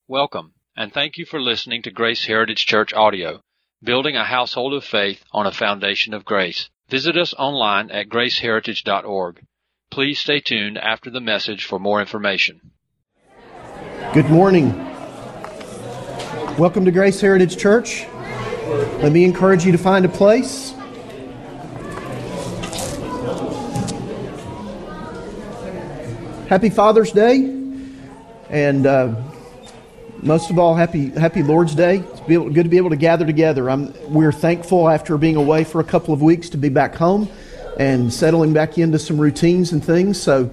Welcome, and thank you for listening to Grace Heritage Church Audio, building a household of faith on a foundation of grace. Visit us online at graceheritage.org. Please stay tuned after the message for more information. Good morning. Welcome to Grace Heritage Church. Let me encourage you to find a place. Happy Father's Day, and most of all, happy Lord's Day. It's good to be able to gather together. We're thankful after being away for a couple of weeks to be back home and settling back into some routines and things. So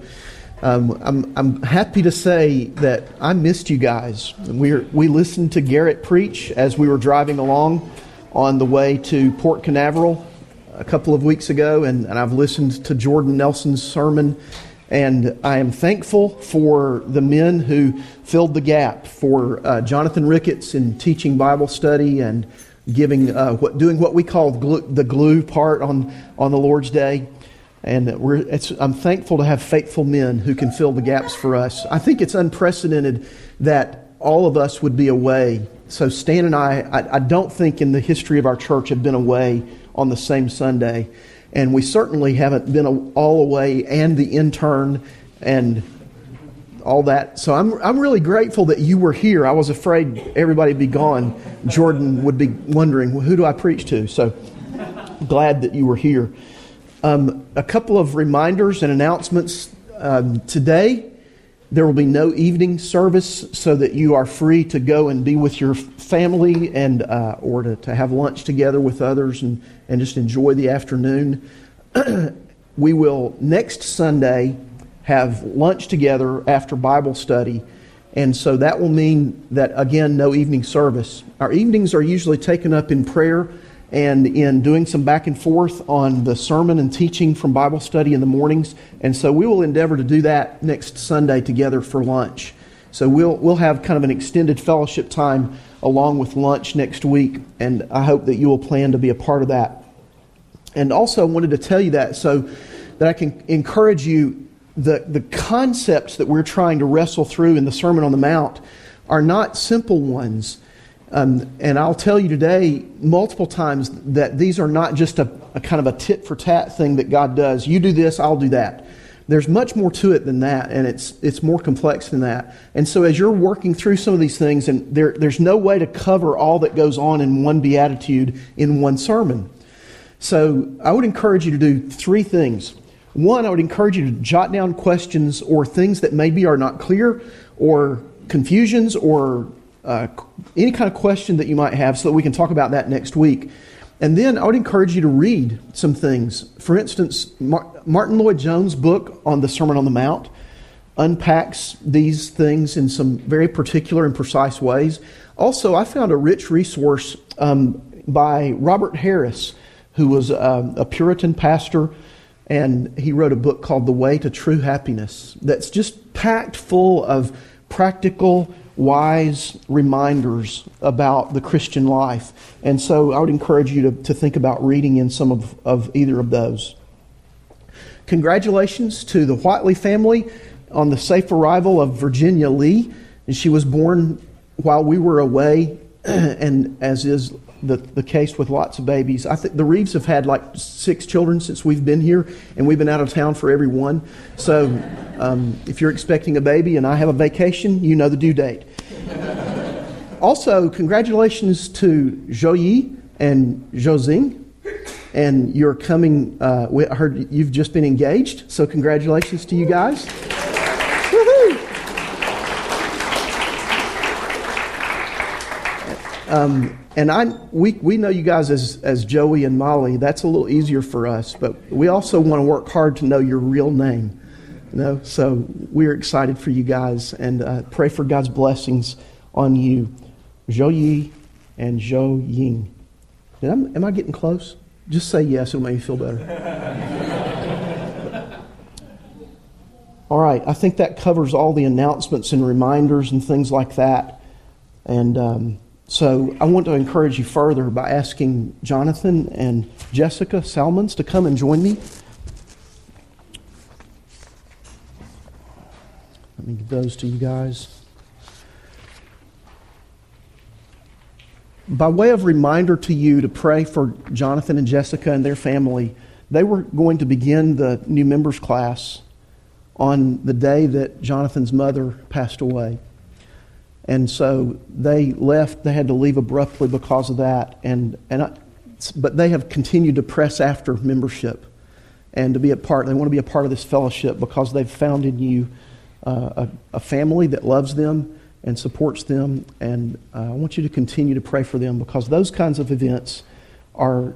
I'm happy to say that I missed you guys. We listened to Garrett preach as we were driving along on the way to Port Canaveral a couple of weeks ago, and I've listened to Jordan Nelson's sermon. And I am thankful for the men who filled the gap, for Jonathan Ricketts in teaching Bible study and doing what we call the glue part on the Lord's Day. And I'm thankful to have faithful men who can fill the gaps for us. I think it's unprecedented that all of us would be away. So Stan and I don't think in the history of our church have been away on the same Sunday. And we certainly haven't been all away, and the intern and all that. So I'm really grateful that you were here. I was afraid everybody would be gone. Jordan would be wondering, well, who do I preach to? So glad that you were here. A couple of reminders and announcements. Today, there will be no evening service, so that you are free to go and be with your family and or to have lunch together with others and just enjoy the afternoon. We will next Sunday have lunch together after Bible study, and so that will mean that, again, no evening service. Our evenings are usually taken up in prayer and in doing some back and forth on the sermon and teaching from Bible study in the mornings. And so we will endeavor to do that next Sunday together for lunch. So we'll have kind of an extended fellowship time along with lunch next week, and I hope that you will plan to be a part of that. And also I wanted to tell you that so that I can encourage you, the concepts that we're trying to wrestle through in the Sermon on the Mount are not simple ones. And I'll tell you today multiple times that these are not just a kind of a tit-for-tat thing that God does. You do this, I'll do that. There's much more to it than that, and it's more complex than that. And so as you're working through some of these things, and there's no way to cover all that goes on in one beatitude in one sermon. So I would encourage you to do three things. One, I would encourage you to jot down questions or things that maybe are not clear, or confusions, or any kind of question that you might have, so that we can talk about that next week. And then I would encourage you to read some things. For instance, Martin Lloyd-Jones' book on the Sermon on the Mount unpacks these things in some very particular and precise ways. Also, I found a rich resource by Robert Harris, who was a Puritan pastor, and he wrote a book called The Way to True Happiness that's just packed full of practical, wise reminders about the Christian life. And so I would encourage you to think about reading in some of either of those. Congratulations to the Whiteley family on the safe arrival of Virginia Lee. And she was born while we were away, and as is the case with lots of babies. I think the Reeves have had like 6 children since we've been here, and we've been out of town for every one. So if you're expecting a baby and I have a vacation, you know the due date. Also, congratulations to Zhou Yi and Zhou Xing. And you're coming, I heard you've just been engaged, so congratulations to you guys. Woohoo! And we know you guys as Joey and Molly. That's a little easier for us, but we also want to work hard to know your real name. So we're excited for you guys, and pray for God's blessings on you, Zhou Yi and Zhou Ying. Am I getting close? Just say yes; it'll make me feel better. All right, I think that covers all the announcements and reminders and things like that. And so I want to encourage you further by asking Jonathan and Jessica Salmons to come and join me. Let me give those to you guys. by way of reminder to you to pray for Jonathan and Jessica and their family, they were going to begin the new members class on the day that Jonathan's mother passed away. And so they left. They had to leave abruptly because of that. But they have continued to press after membership and to be a part. They want to be a part of this fellowship because they've found in you a family that loves them and supports them. And I want you to continue to pray for them because those kinds of events are,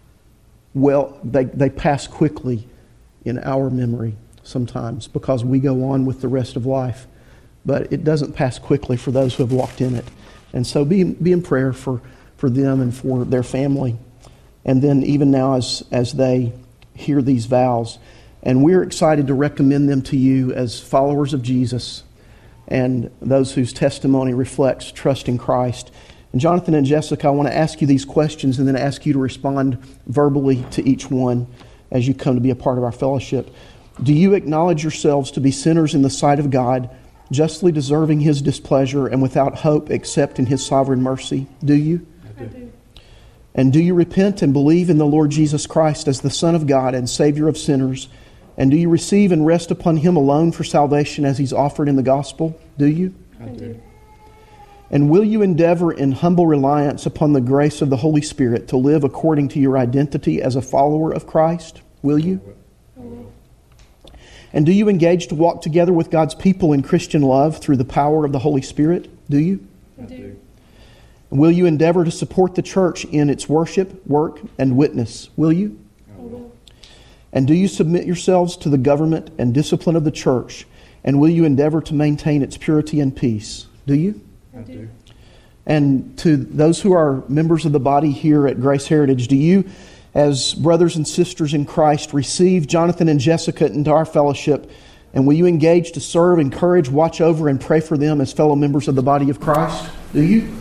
they pass quickly in our memory sometimes because we go on with the rest of life. But it doesn't pass quickly for those who have walked in it. And so be in prayer for them and for their family. And then even now as they hear these vows. And we're excited to recommend them to you as followers of Jesus and those whose testimony reflects trust in Christ. And Jonathan and Jessica, I want to ask you these questions and then ask you to respond verbally to each one as you come to be a part of our fellowship. Do you acknowledge yourselves to be sinners in the sight of God, justly deserving His displeasure and without hope except in His sovereign mercy? Do you? I do. And do you repent and believe in the Lord Jesus Christ as the Son of God and Savior of sinners? And do you receive and rest upon Him alone for salvation as He's offered in the gospel? Do you? I do. And will you endeavor in humble reliance upon the grace of the Holy Spirit to live according to your identity as a follower of Christ? Will you? I will. And do you engage to walk together with God's people in Christian love through the power of the Holy Spirit? Do you? I do. And will you endeavor to support the church in its worship, work, and witness? Will you? I will. And do you submit yourselves to the government and discipline of the church? And will you endeavor to maintain its purity and peace? Do you? I do. And to those who are members of the body here at Grace Heritage, do you, as brothers and sisters in Christ, receive Jonathan and Jessica into our fellowship? And will you engage to serve, encourage, watch over, and pray for them as fellow members of the body of Christ? Do you?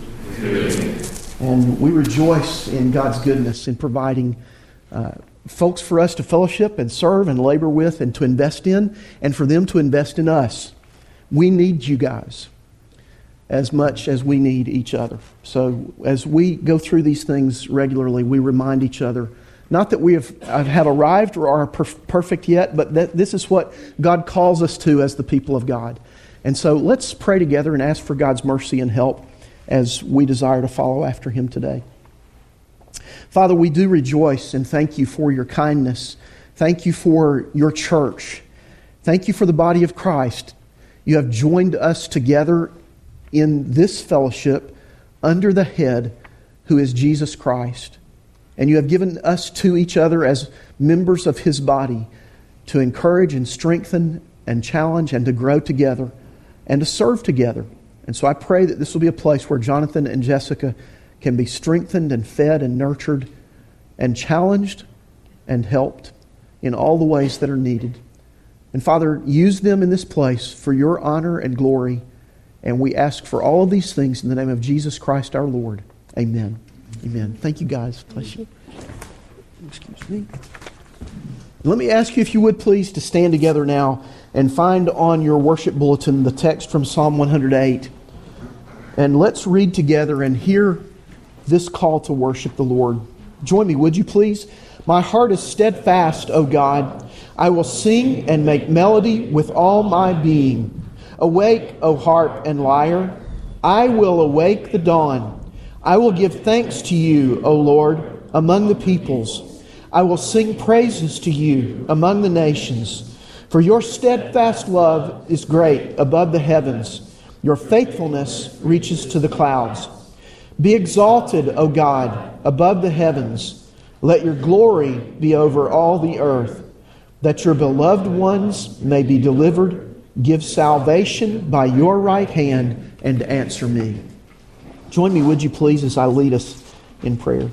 And we rejoice in God's goodness in providing folks for us to fellowship and serve and labor with and to invest in, and for them to invest in us. We need you guys as much as we need each other. So as we go through these things regularly, we remind each other, not that we have arrived or are perfect yet, but that this is what God calls us to as the people of God. And so let's pray together and ask for God's mercy and help as we desire to follow after Him today. Father, we do rejoice and thank You for Your kindness. Thank You for Your church. Thank You for the body of Christ. You have joined us together in this fellowship under the head who is Jesus Christ. And You have given us to each other as members of His body to encourage and strengthen and challenge and to grow together and to serve together. And so I pray that this will be a place where Jonathan and Jessica can be strengthened and fed and nurtured and challenged and helped in all the ways that are needed. And Father, use them in this place for Your honor and glory. And we ask for all of these things in the name of Jesus Christ our Lord. Amen. Amen. Thank you, guys. Bless you. Excuse me. Let me ask you, if you would please, to stand together now and find on your worship bulletin the text from Psalm 108. And let's read together and hear this call to worship the Lord. Join me, would you please? My heart is steadfast, O God. I will sing and make melody with all my being. Awake, O harp and lyre. I will awake the dawn. I will give thanks to You, O Lord, among the peoples. I will sing praises to You among the nations. For Your steadfast love is great above the heavens. Your faithfulness reaches to the clouds. Be exalted, O God, above the heavens. Let Your glory be over all the earth, that Your beloved ones may be delivered. Give salvation by Your right hand and answer me. Join me, would you please, as I lead us in prayer.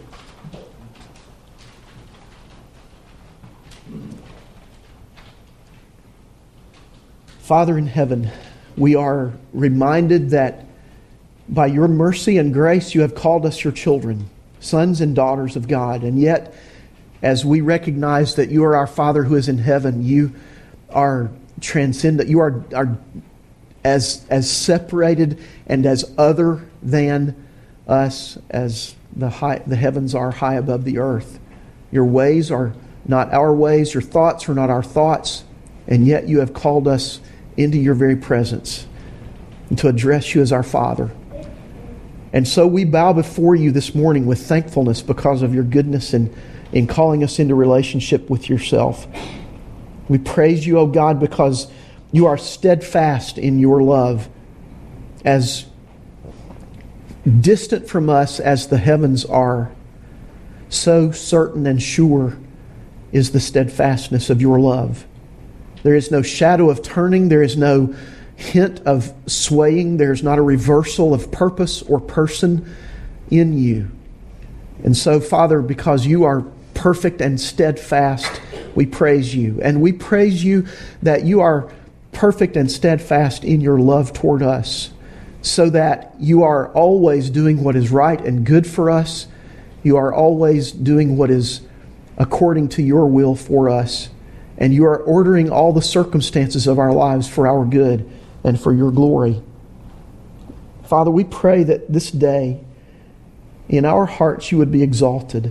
Father in heaven, we are reminded that by Your mercy and grace, You have called us Your children, sons and daughters of God. And yet, as we recognize that You are our Father who is in heaven, You are transcendent. You are as separated and as other than us as the heavens are high above the earth. Your ways are not our ways. Your thoughts are not our thoughts. And yet you have called us into your very presence and to address you as our Father. And so we bow before you this morning with thankfulness because of your goodness and in calling us into relationship with yourself. We praise you, O God, because you are steadfast in your love, as distant from us as the heavens are. So certain and sure is the steadfastness of your love. There is no shadow of turning. There is no hint of swaying. There is not a reversal of purpose or person in you. And so, Father, because you are perfect and steadfast, we praise you. And we praise you that you are perfect and steadfast in your love toward us, so that you are always doing what is right and good for us. You are always doing what is according to your will for us. And you are ordering all the circumstances of our lives for our good and for your glory. Father, we pray that this day in our hearts you would be exalted.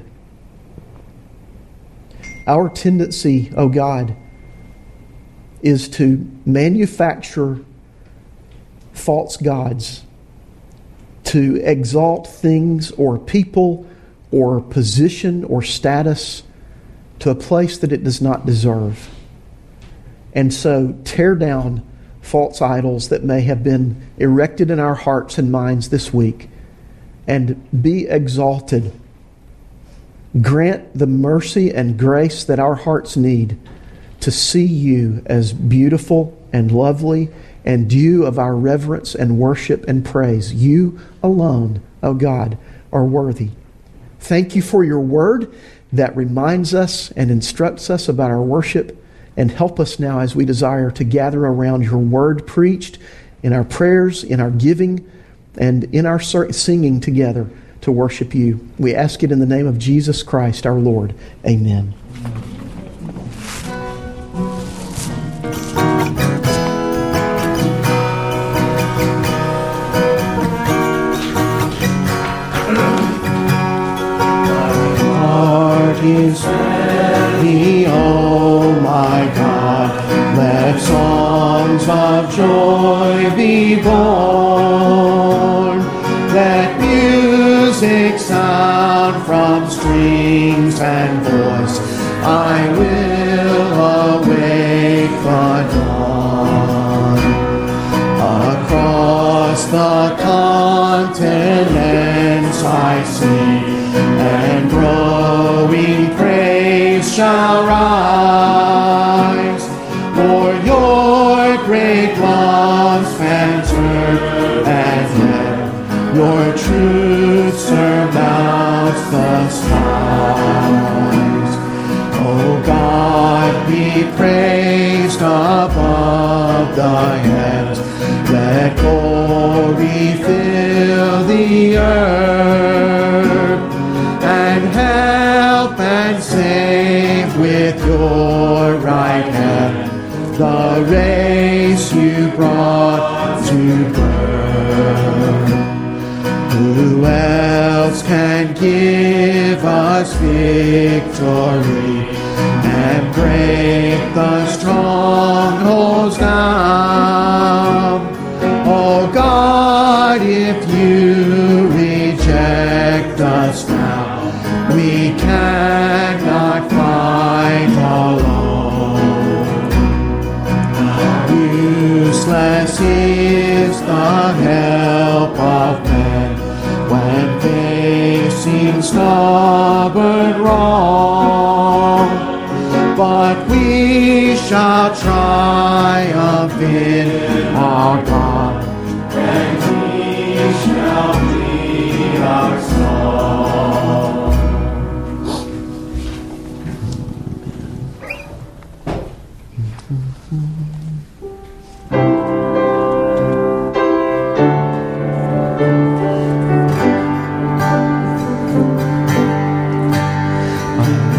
Our tendency, O God, is to manufacture false gods, to exalt things or people or position or status to a place that it does not deserve. And so tear down false idols that may have been erected in our hearts and minds this week, and be exalted. Grant the mercy and grace that our hearts need to see you as beautiful and lovely and due of our reverence and worship and praise. You alone, O God, are worthy. Thank you for your word that reminds us and instructs us about our worship, and help us now as we desire to gather around your word preached in our prayers, in our giving, and in our singing together to worship you. We ask it in the name of Jesus Christ our Lord. Amen. Is ready, oh my God, let songs of joy be born, let music sound from strings and voice, I will awake the dawn. Across the continents I see, and growing praise shall rise, for your great love spans earth and heaven, your truth surmounts the skies. O God, be praised above the heavens, let glory fill the earth, and help and save with your right hand the race you brought to birth. Who else can give us victory and break the strongholds down? Oh God, if you reject us now, we cannot fight alone. Useless is the help of men when facing stubborn wrong, but we shall triumph in our God, and He shall be our song.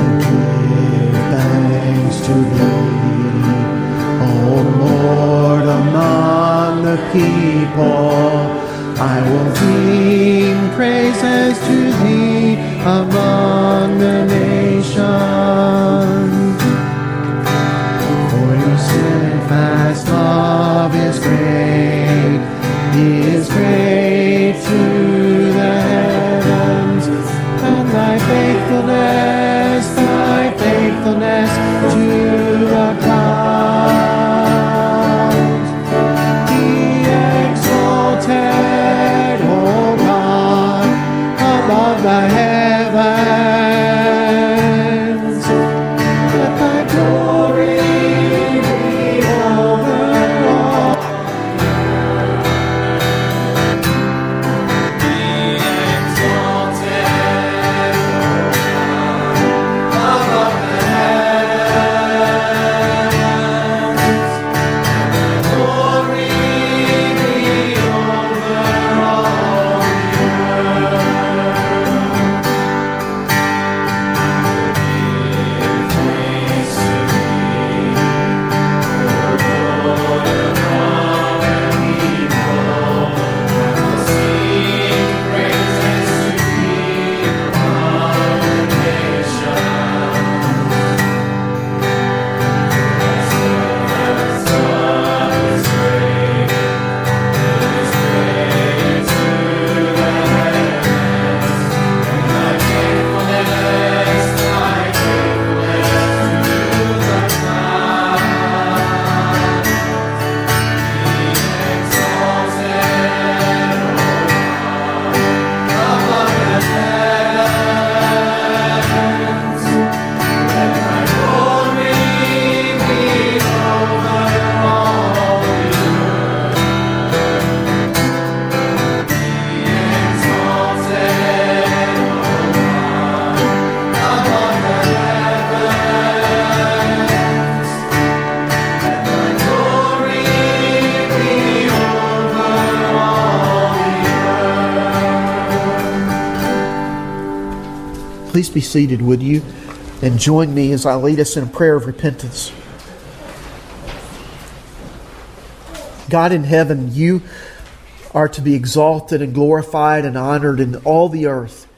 To thee, O Lord praises to Thee among the nations. For Your steadfast love is great, He is great to the heavens, and Thy faithfulness to the clouds. Be exalted, O God, above the heavens. Let Thy glory be over all. Be exalted, above the heavens. Glory be over all the earth. Give thanks to Thee, O Lord above and below. Sing praises to Thee among the nations. Steadfast love is great, it is great to the heavens, and Thy faithfulness to the clouds. Be exalted, O God, above the heavens. Let Thy glory be over all the earth. Be exalted, O God, above the heavens. Let Thy glory be over all the earth. Please be seated, would you? And join me as I lead us in a prayer of repentance. God in heaven, You are to be exalted and glorified and honored in all the earth.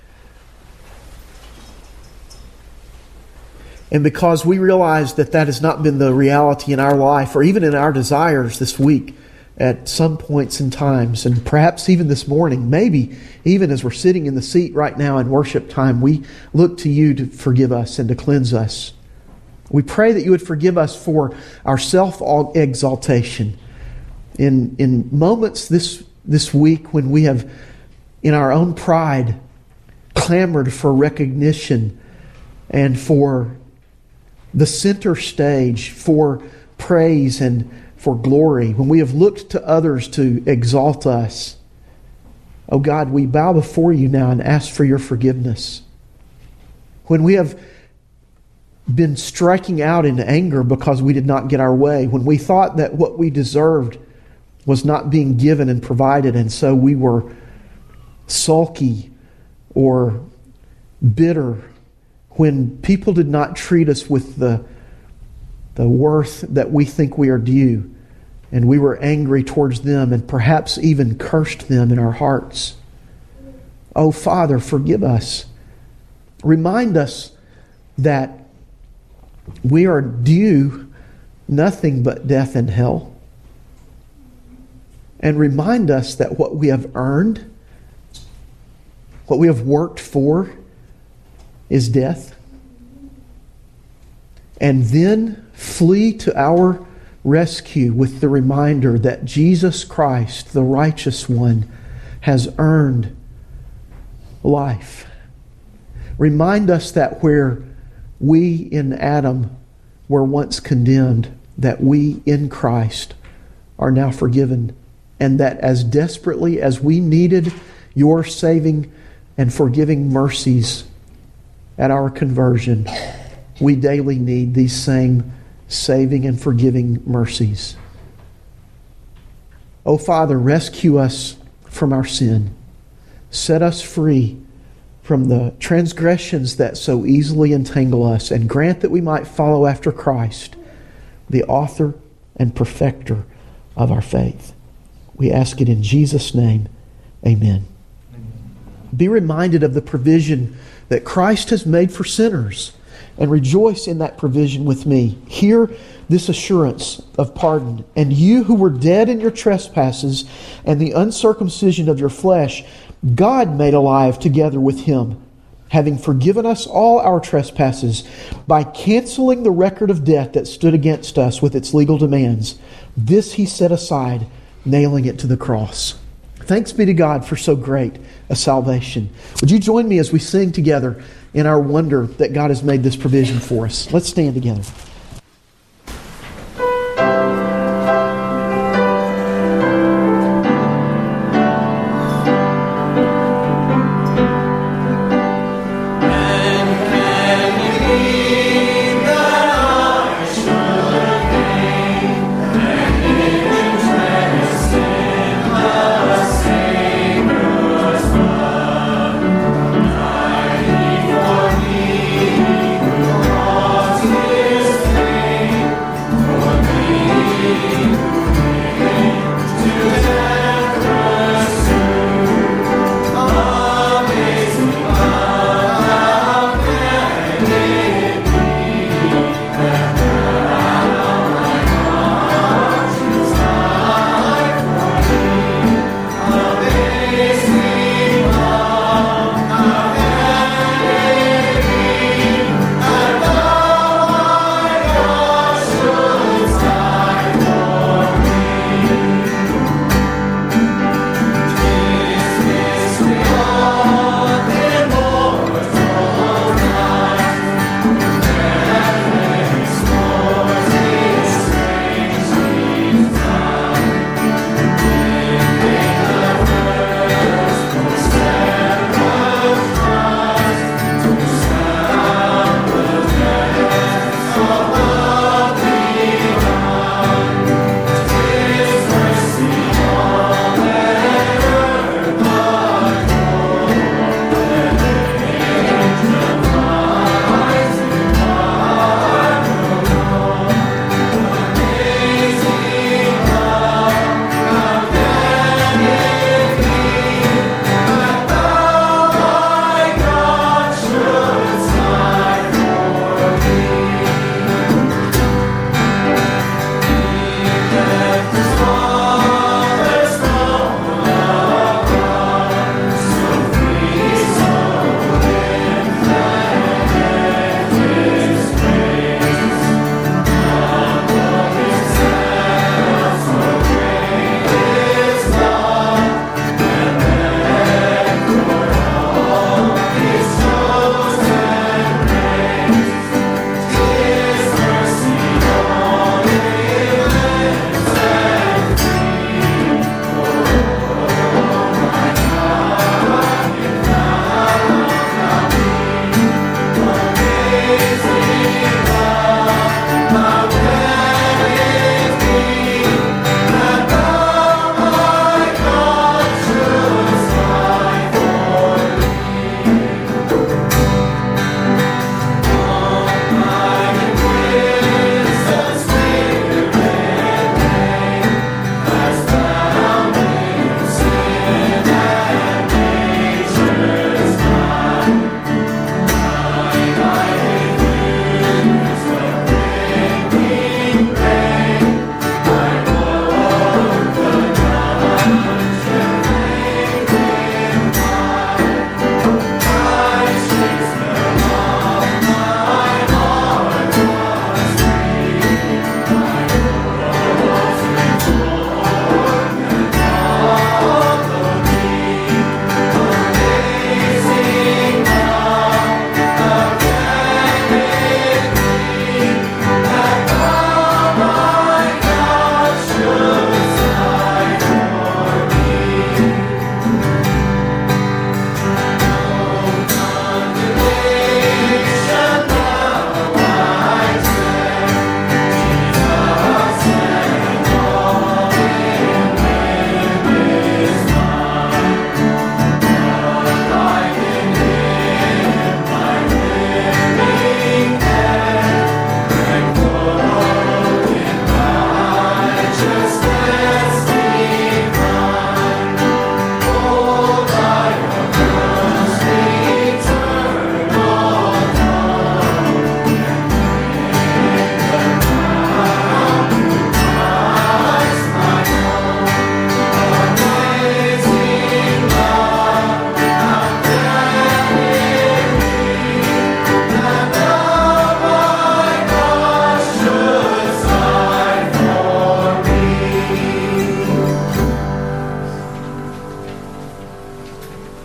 And because we realize that that has not been the reality in our life or even in our desires this week at some points in times, and perhaps even this morning, maybe even as we're sitting in the seat right now in worship time, we look to You to forgive us and to cleanse us. We pray that You would forgive us for our self-exaltation in moments this week when we have, in our own pride, clamored for recognition and for the center stage, for praise and for glory. When we have looked to others to exalt us, oh God, we bow before You now and ask for Your forgiveness. When we have been striking out in anger because we did not get our way, when we thought that what we deserved was not being given and provided, and so we were sulky or bitter, when people did not treat us with the worth that we think we are due, and we were angry towards them and perhaps even cursed them in our hearts. Oh Father, forgive us. Remind us that we are due nothing but death and hell. And remind us that what we have earned, what we have worked for, is death. And then flee to our rescue with the reminder that Jesus Christ, the righteous one, has earned life. Remind us that where we in Adam were once condemned, that we in Christ are now forgiven, and that as desperately as we needed Your saving and forgiving mercies at our conversion, we daily need these same saving and forgiving mercies. Oh Father, rescue us from our sin. Set us free from the transgressions that so easily entangle us, and grant that we might follow after Christ, the author and perfecter of our faith. We ask it in Jesus' name. Amen. Be reminded of the provision that Christ has made for sinners and rejoice in that provision with me. Hear this assurance of pardon. And you who were dead in your trespasses and the uncircumcision of your flesh, God made alive together with Him, having forgiven us all our trespasses by canceling the record of debt that stood against us with its legal demands. This He set aside, nailing it to the cross. Thanks be to God for so great a salvation. Would you join me as we sing together in our wonder that God has made this provision for us? Let's stand together. This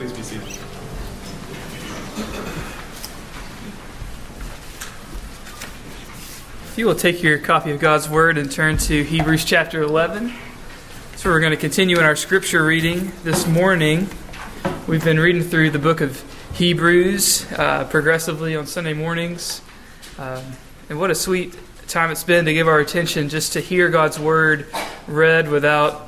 Please be seated. If you will take your copy of God's Word and turn to Hebrews chapter 11. So we're going to continue in our scripture reading this morning. We've been reading through the book of Hebrews progressively on Sunday mornings. And what a sweet time it's been to give our attention just to hear God's Word read without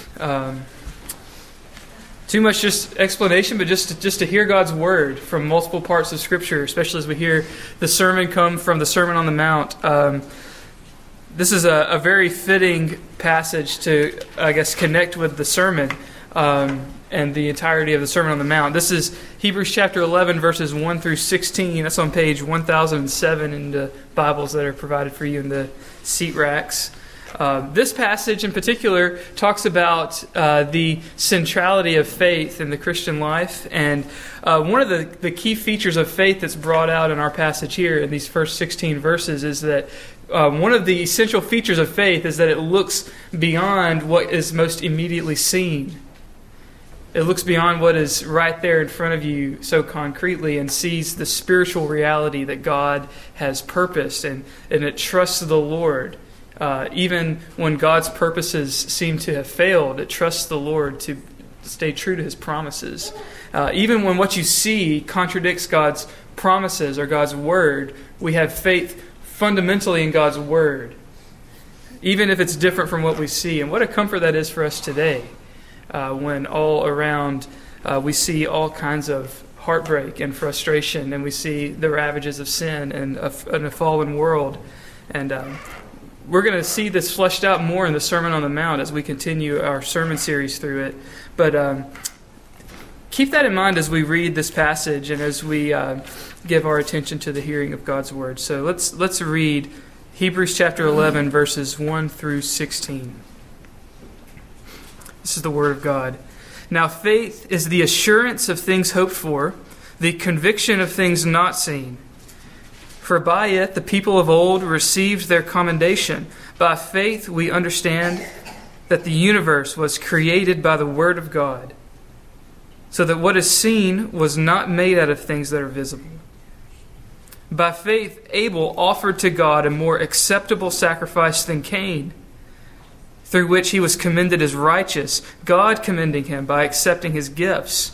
too much just explanation, but just to hear God's Word from multiple parts of Scripture, especially as we hear the sermon come from the Sermon on the Mount. This is a very fitting passage to, I guess, connect with the sermon and the entirety of the Sermon on the Mount. This is Hebrews chapter 11, verses 1 through 16. That's on page 1007 in the Bibles that are provided for you in the seat racks. This passage in particular talks about the centrality of faith in the Christian life. And one of the key features of faith that's brought out in our passage here in these first 16 verses is that one of the essential features of faith is that it looks beyond what is most immediately seen. It looks beyond what is right there in front of you so concretely and sees the spiritual reality that God has purposed, and it trusts the Lord. Even when God's purposes seem to have failed, it trusts the Lord to stay true to His promises. Even when what you see contradicts God's promises or God's Word, we have faith fundamentally in God's Word, even if it's different from what we see. And what a comfort that is for us today, when all around we see all kinds of heartbreak and frustration, and we see the ravages of sin and a fallen world. And we're going to see this fleshed out more in the Sermon on the Mount as we continue our sermon series through it. But keep that in mind as we read this passage and as we give our attention to the hearing of God's Word. So let's read Hebrews chapter 11, verses 1 through 16. This is the Word of God. Now faith is the assurance of things hoped for, the conviction of things not seen. For by it the people of old received their commendation. By faith we understand that the universe was created by the Word of God, so that what is seen was not made out of things that are visible. By faith Abel offered to God a more acceptable sacrifice than Cain, through which he was commended as righteous, God commending him by accepting his gifts.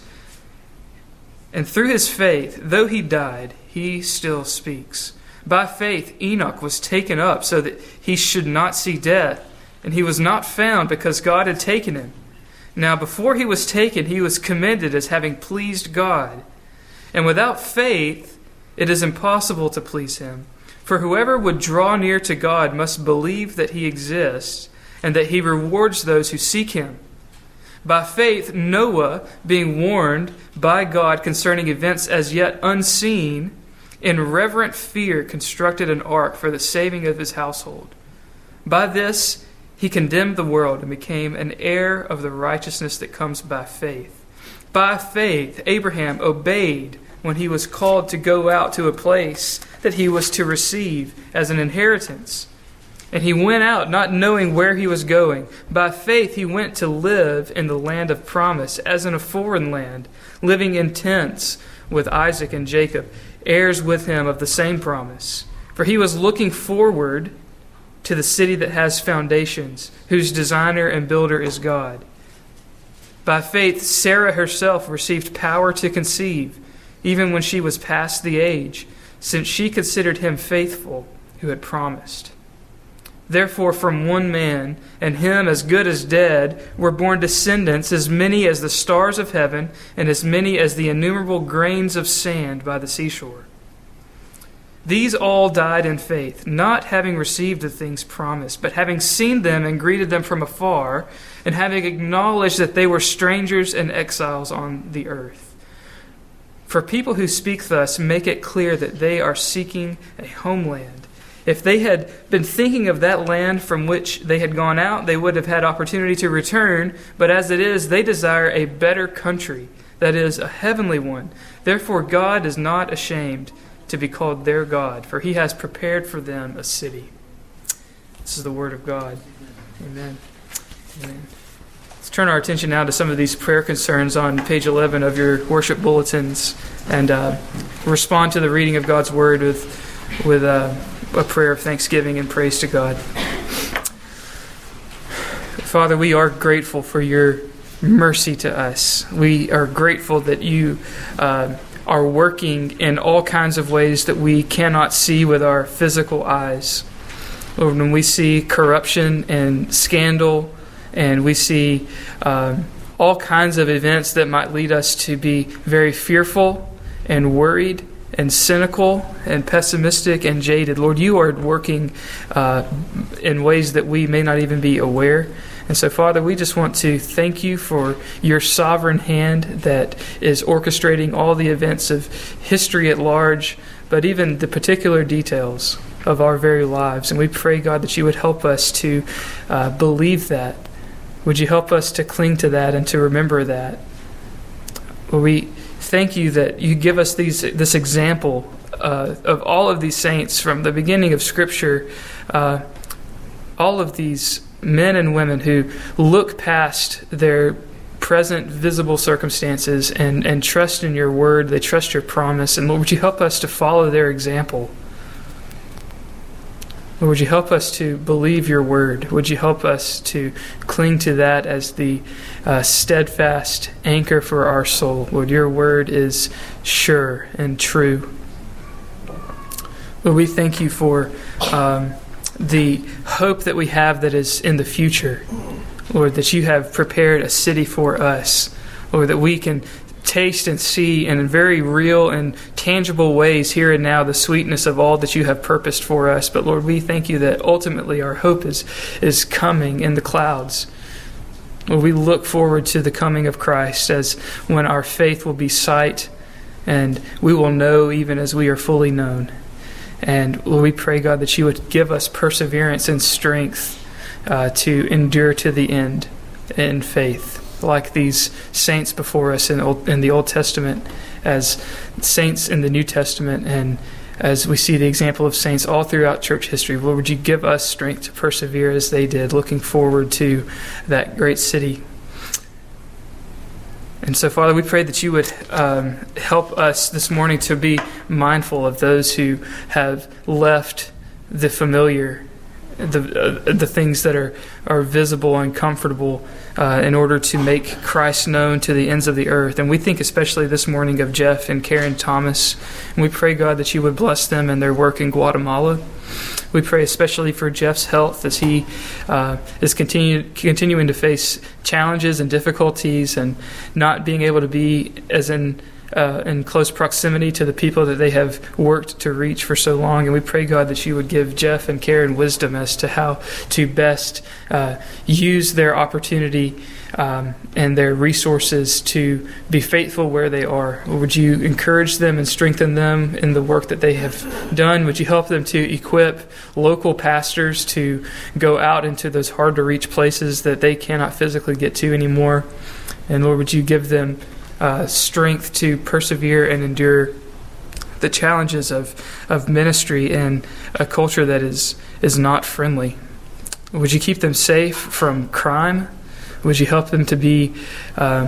And through his faith, though he died, he still speaks. By faith, Enoch was taken up so that he should not see death, and he was not found because God had taken him. Now, before he was taken, he was commended as having pleased God. And without faith, it is impossible to please him. For whoever would draw near to God must believe that he exists, and that he rewards those who seek him. By faith, Noah, being warned by God concerning events as yet unseen, in reverent fear constructed an ark for the saving of his household. By this he condemned the world and became an heir of the righteousness that comes by faith. By faith, Abraham obeyed when he was called to go out to a place that he was to receive as an inheritance. And he went out not knowing where he was going. By faith he went to live in the land of promise, as in a foreign land, living in tents with Isaac and Jacob, heirs with him of the same promise. For he was looking forward to the city that has foundations, whose designer and builder is God. By faith Sarah herself received power to conceive, even when she was past the age, since she considered him faithful who had promised. Therefore, from one man, and him as good as dead, were born descendants as many as the stars of heaven, and as many as the innumerable grains of sand by the seashore. These all died in faith, not having received the things promised, but having seen them and greeted them from afar, and having acknowledged that they were strangers and exiles on the earth. For people who speak thus make it clear that they are seeking a homeland. If they had been thinking of that land from which they had gone out, they would have had opportunity to return. But as it is, they desire a better country, that is, a heavenly one. Therefore God is not ashamed to be called their God, for he has prepared for them a city. This is the word of God. Amen. Amen. Let's turn our attention now to some of these prayer concerns on page 11 of your worship bulletins, and respond to the reading of God's Word with a prayer of thanksgiving and praise to God. Father, we are grateful for your mercy to us. We are grateful that you are working in all kinds of ways that we cannot see with our physical eyes. Lord, when we see corruption and scandal, and we see all kinds of events that might lead us to be very fearful and worried and cynical and pessimistic and jaded, Lord, you are working in ways that we may not even be aware. And so, Father, we just want to thank you for your sovereign hand that is orchestrating all the events of history at large, but even the particular details of our very lives. And we pray, God, that you would help us to believe that. Would you help us to cling to that and to remember that? Well, we thank you that you give us this example of all of these saints from the beginning of Scripture, all of these men and women who look past their present visible circumstances and trust in your word. They trust your promise. And Lord, would you help us to follow their example? Lord, would you help us to believe your word? Would you help us to cling to that as the steadfast anchor for our soul? Lord, your word is sure and true. Lord, we thank you for the hope that we have that is in the future. Lord, that you have prepared a city for us. Lord, that we can taste and see in very real and tangible ways here and now the sweetness of all that you have purposed for us. But Lord, we thank you that ultimately our hope is coming in the clouds. Lord, we look forward to the coming of Christ as when our faith will be sight and we will know even as we are fully known. And Lord, we pray, God, that you would give us perseverance and strength to endure to the end in faith, like these saints before us in the Old Testament, as saints in the New Testament, and as we see the example of saints all throughout church history. Lord, would you give us strength to persevere as they did, looking forward to that great city. And so, Father, we pray that you would help us this morning to be mindful of those who have left the familiar, the things that are visible and comfortable in order to make Christ known to the ends of the earth. And we think especially this morning of Jeff and Karen Thomas. And we pray, God, that you would bless them in their work in Guatemala. We pray especially for Jeff's health as he is continuing to face challenges and difficulties and not being able to be as in close proximity to the people that they have worked to reach for so long. And we pray, God, that you would give Jeff and Karen wisdom as to how to best use their opportunity and their resources to be faithful where they are. Would you encourage them and strengthen them in the work that they have done? Would you help them to equip local pastors to go out into those hard-to-reach places that they cannot physically get to anymore? And Lord, would you give them strength to persevere and endure the challenges of ministry in a culture that is not friendly? Would you keep them safe from crime? Would you help them to be a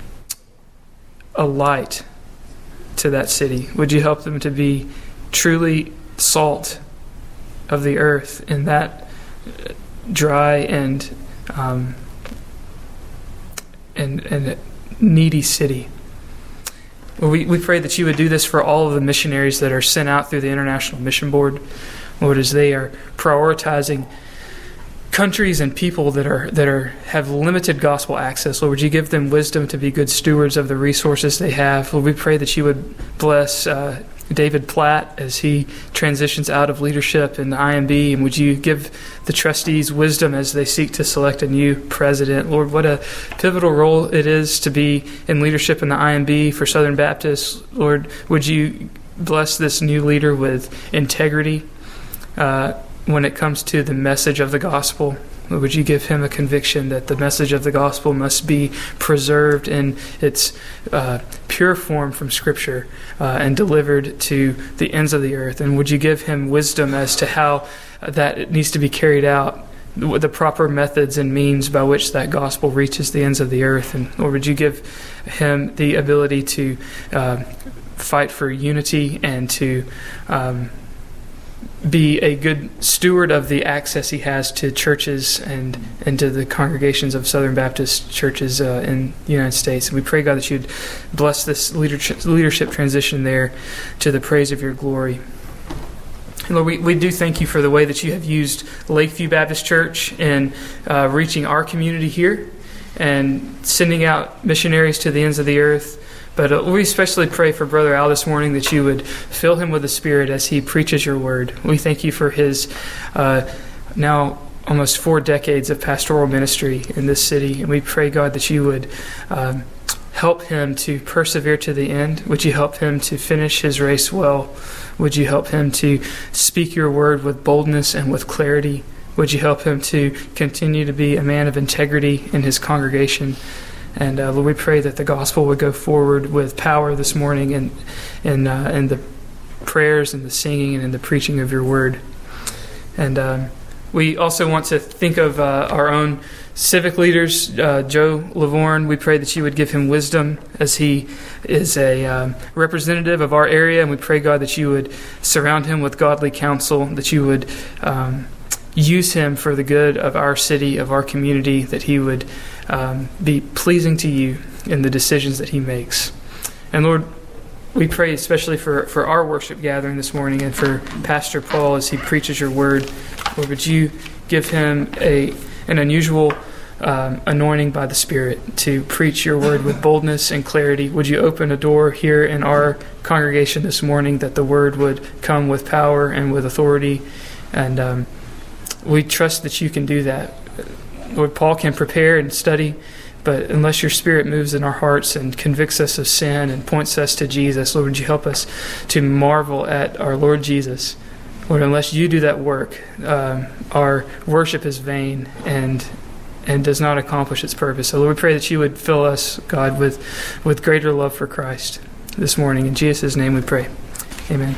light to that city? Would you help them to be truly salt of the earth in that dry and needy city? Well, we pray that you would do this for all of the missionaries that are sent out through the International Mission Board, Lord, as they are prioritizing countries and people that have limited gospel access. Lord, would you give them wisdom to be good stewards of the resources they have? Lord, we pray that you would bless David Platt as he transitions out of leadership in the IMB, and would you give the trustees wisdom as they seek to select a new president? Lord, what a pivotal role it is to be in leadership in the IMB for Southern Baptists. Lord, would you bless this new leader with integrity when it comes to the message of the gospel? Would you give him a conviction that the message of the gospel must be preserved in its pure form from Scripture and delivered to the ends of the earth? And would you give him wisdom as to how that it needs to be carried out the proper methods and means by which that gospel reaches the ends of the earth. And Lord, would you give him the ability to fight for unity and to be a good steward of the access he has to churches and to the congregations of Southern Baptist churches in the United States. And we pray, God, that you'd bless this leadership transition there to the praise of your glory. And Lord, we do thank you for the way that you have used Lakeview Baptist Church in reaching our community here and sending out missionaries to the ends of the earth. But we especially pray for Brother Al this morning, that you would fill him with the Spirit as he preaches your word. We thank you for his now almost 4 decades of pastoral ministry in this city. And we pray, God, that you would help him to persevere to the end. Would you help him to finish his race well? Would you help him to speak your word with boldness and with clarity? Would you help him to continue to be a man of integrity in his congregation? And Lord, we pray that the gospel would go forward with power this morning in the prayers and the singing and in the preaching of your word. And we also want to think of our own civic leaders, Joe Lavorne. We pray that you would give him wisdom as he is a representative of our area. And we pray, God, that you would surround him with godly counsel, that you would use him for the good of our city, of our community, that he would be pleasing to you in the decisions that he makes. And Lord, we pray especially for our worship gathering this morning and for Pastor Paul as he preaches your word. Lord, would you give him an unusual anointing by the Spirit to preach your word with boldness and clarity? Would you open a door here in our congregation this morning that the word would come with power and with authority? And we trust that you can do that. Lord, Paul can prepare and study, but unless your Spirit moves in our hearts and convicts us of sin and points us to Jesus, Lord, would you help us to marvel at our Lord Jesus? Lord, unless you do that work, our worship is vain and does not accomplish its purpose. So Lord, we pray that you would fill us, God, with greater love for Christ this morning. In Jesus' name we pray. Amen.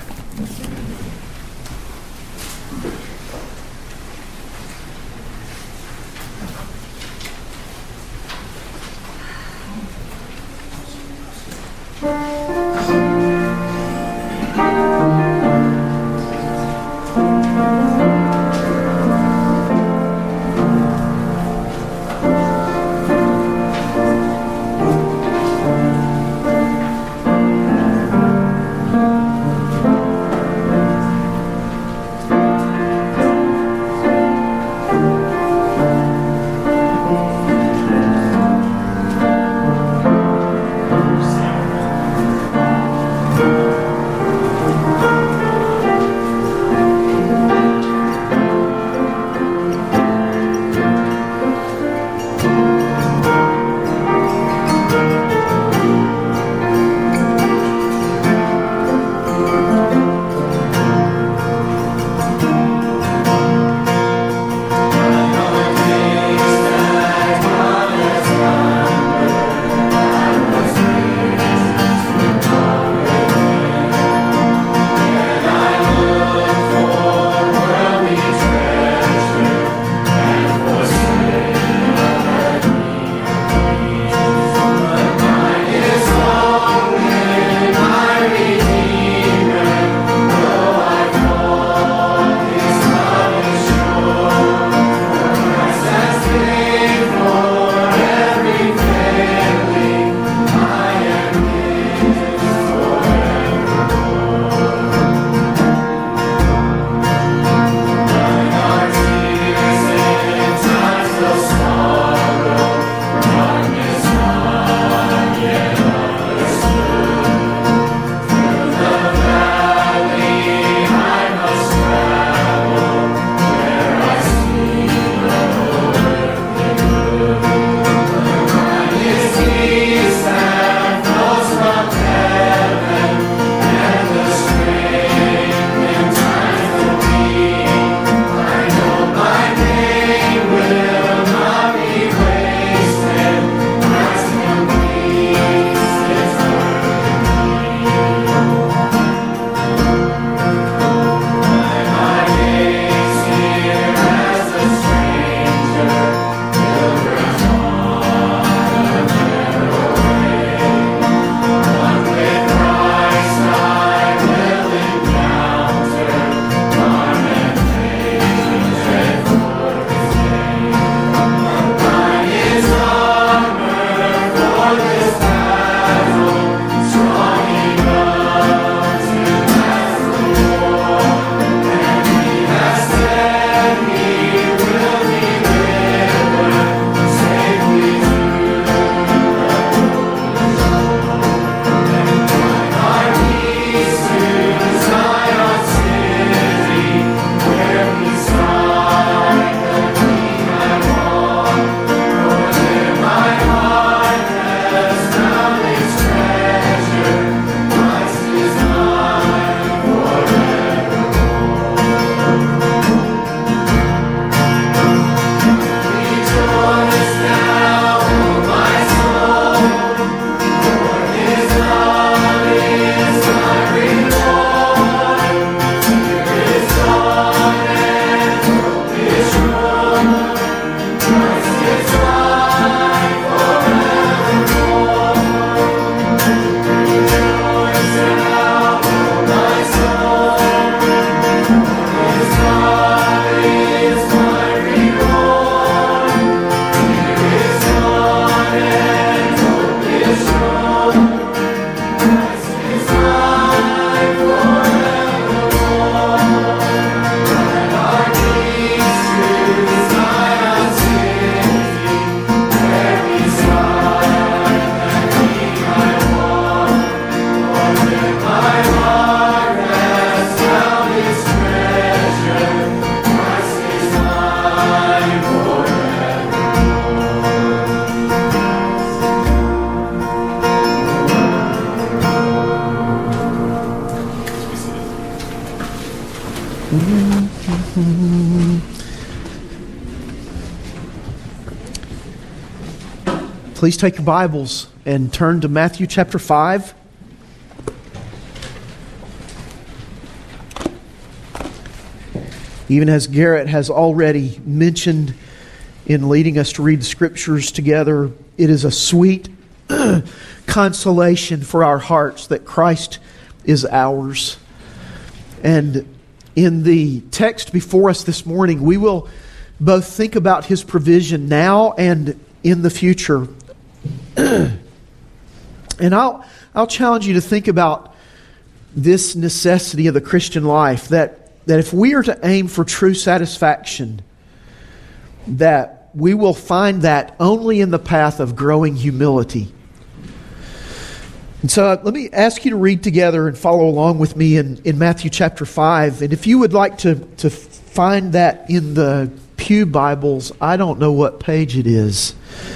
Please take your Bibles and turn to Matthew chapter 5. Even as Garrett has already mentioned in leading us to read the Scriptures together, it is a sweet consolation for our hearts that Christ is ours. And in the text before us this morning, we will both think about His provision now and in the future. And I'll challenge you to think about this necessity of the Christian life, that if we are to aim for true satisfaction, that we will find that only in the path of growing humility. And so let me ask you to read together and follow along with me in Matthew chapter 5. And if you would like to find that in the Pew Bibles, I don't know what page it is.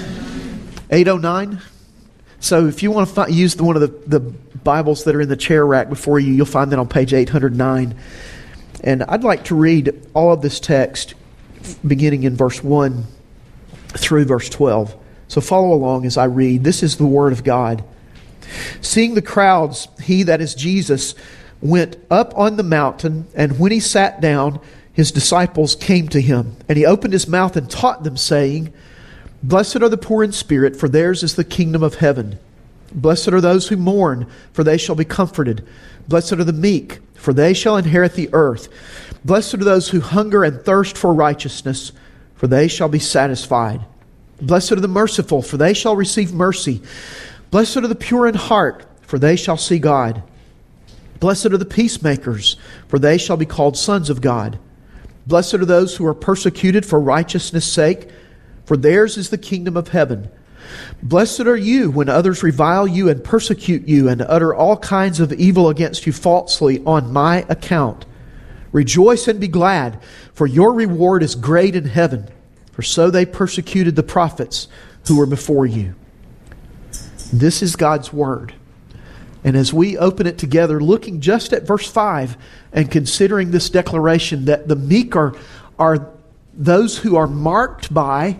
809? So if you want to use one of the Bibles that are in the chair rack before you, you'll find that on page 809. And I'd like to read all of this text beginning in verse 1 through verse 12. So follow along as I read. This is the Word of God. Seeing the crowds, he, that is Jesus, went up on the mountain, and when he sat down, his disciples came to him. And he opened his mouth and taught them, saying, Blessed are the poor in spirit, for theirs is the kingdom of heaven. Blessed are those who mourn, for they shall be comforted. Blessed are the meek, for they shall inherit the earth. Blessed are those who hunger and thirst for righteousness, for they shall be satisfied. Blessed are the merciful, for they shall receive mercy. Blessed are the pure in heart, for they shall see God. Blessed are the peacemakers, for they shall be called sons of God. Blessed are those who are persecuted for righteousness' sake, for theirs is the kingdom of heaven. Blessed are you when others revile you and persecute you and utter all kinds of evil against you falsely on my account. Rejoice and be glad, for your reward is great in heaven, for so they persecuted the prophets who were before you. This is God's Word. And as we open it together, looking just at verse 5 and considering this declaration that the meek are those who are marked by,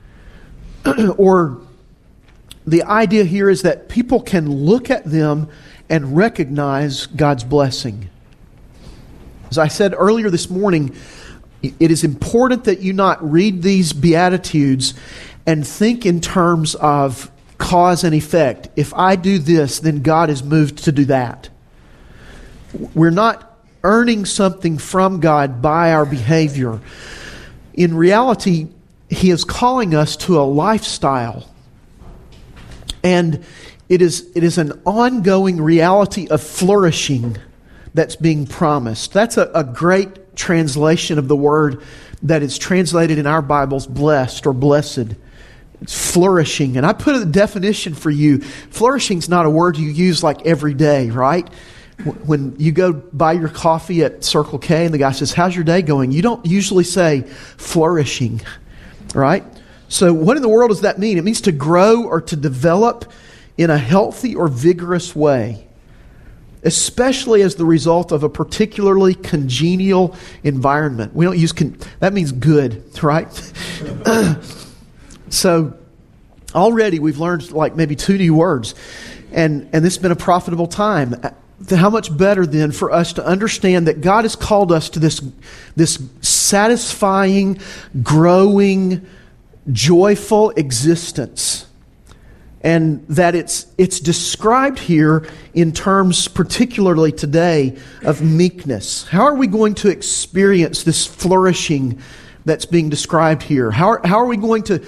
or the idea here is that people can look at them and recognize God's blessing. As I said earlier this morning, it is important that you not read these Beatitudes and think in terms of cause and effect. If I do this, then God is moved to do that. We're not earning something from God by our behavior. In reality, He is calling us to a lifestyle. And it is an ongoing reality of flourishing that's being promised. That's a great translation of the word that is translated in our Bibles, blessed or blessed. It's flourishing. And I put a definition for you. Flourishing is not a word you use like every day, right? When you go buy your coffee at Circle K and the guy says, how's your day going? You don't usually say flourishing, right? So what in the world does that mean? It means to grow or to develop in a healthy or vigorous way, especially as the result of a particularly congenial environment. We don't use that means good, right? So already we've learned like maybe 2 new words, and this has been a profitable time. How much better then for us to understand that God has called us to this satisfying, growing, joyful existence. And that it's described here in terms particularly today of meekness. How are we going to experience this flourishing that's being described here? How are we going to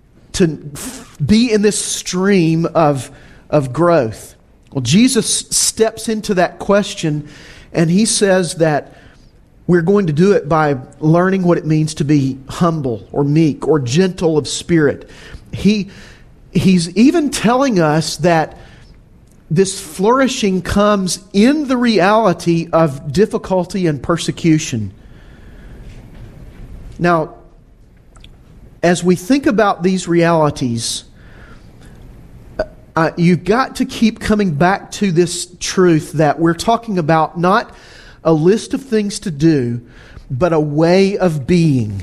be in this stream of growth? Well, Jesus steps into that question and He says that we're going to do it by learning what it means to be humble or meek or gentle of spirit. He's even telling us that this flourishing comes in the reality of difficulty and persecution. Now, as we think about these realities, you've got to keep coming back to this truth that we're talking about not a list of things to do, but a way of being.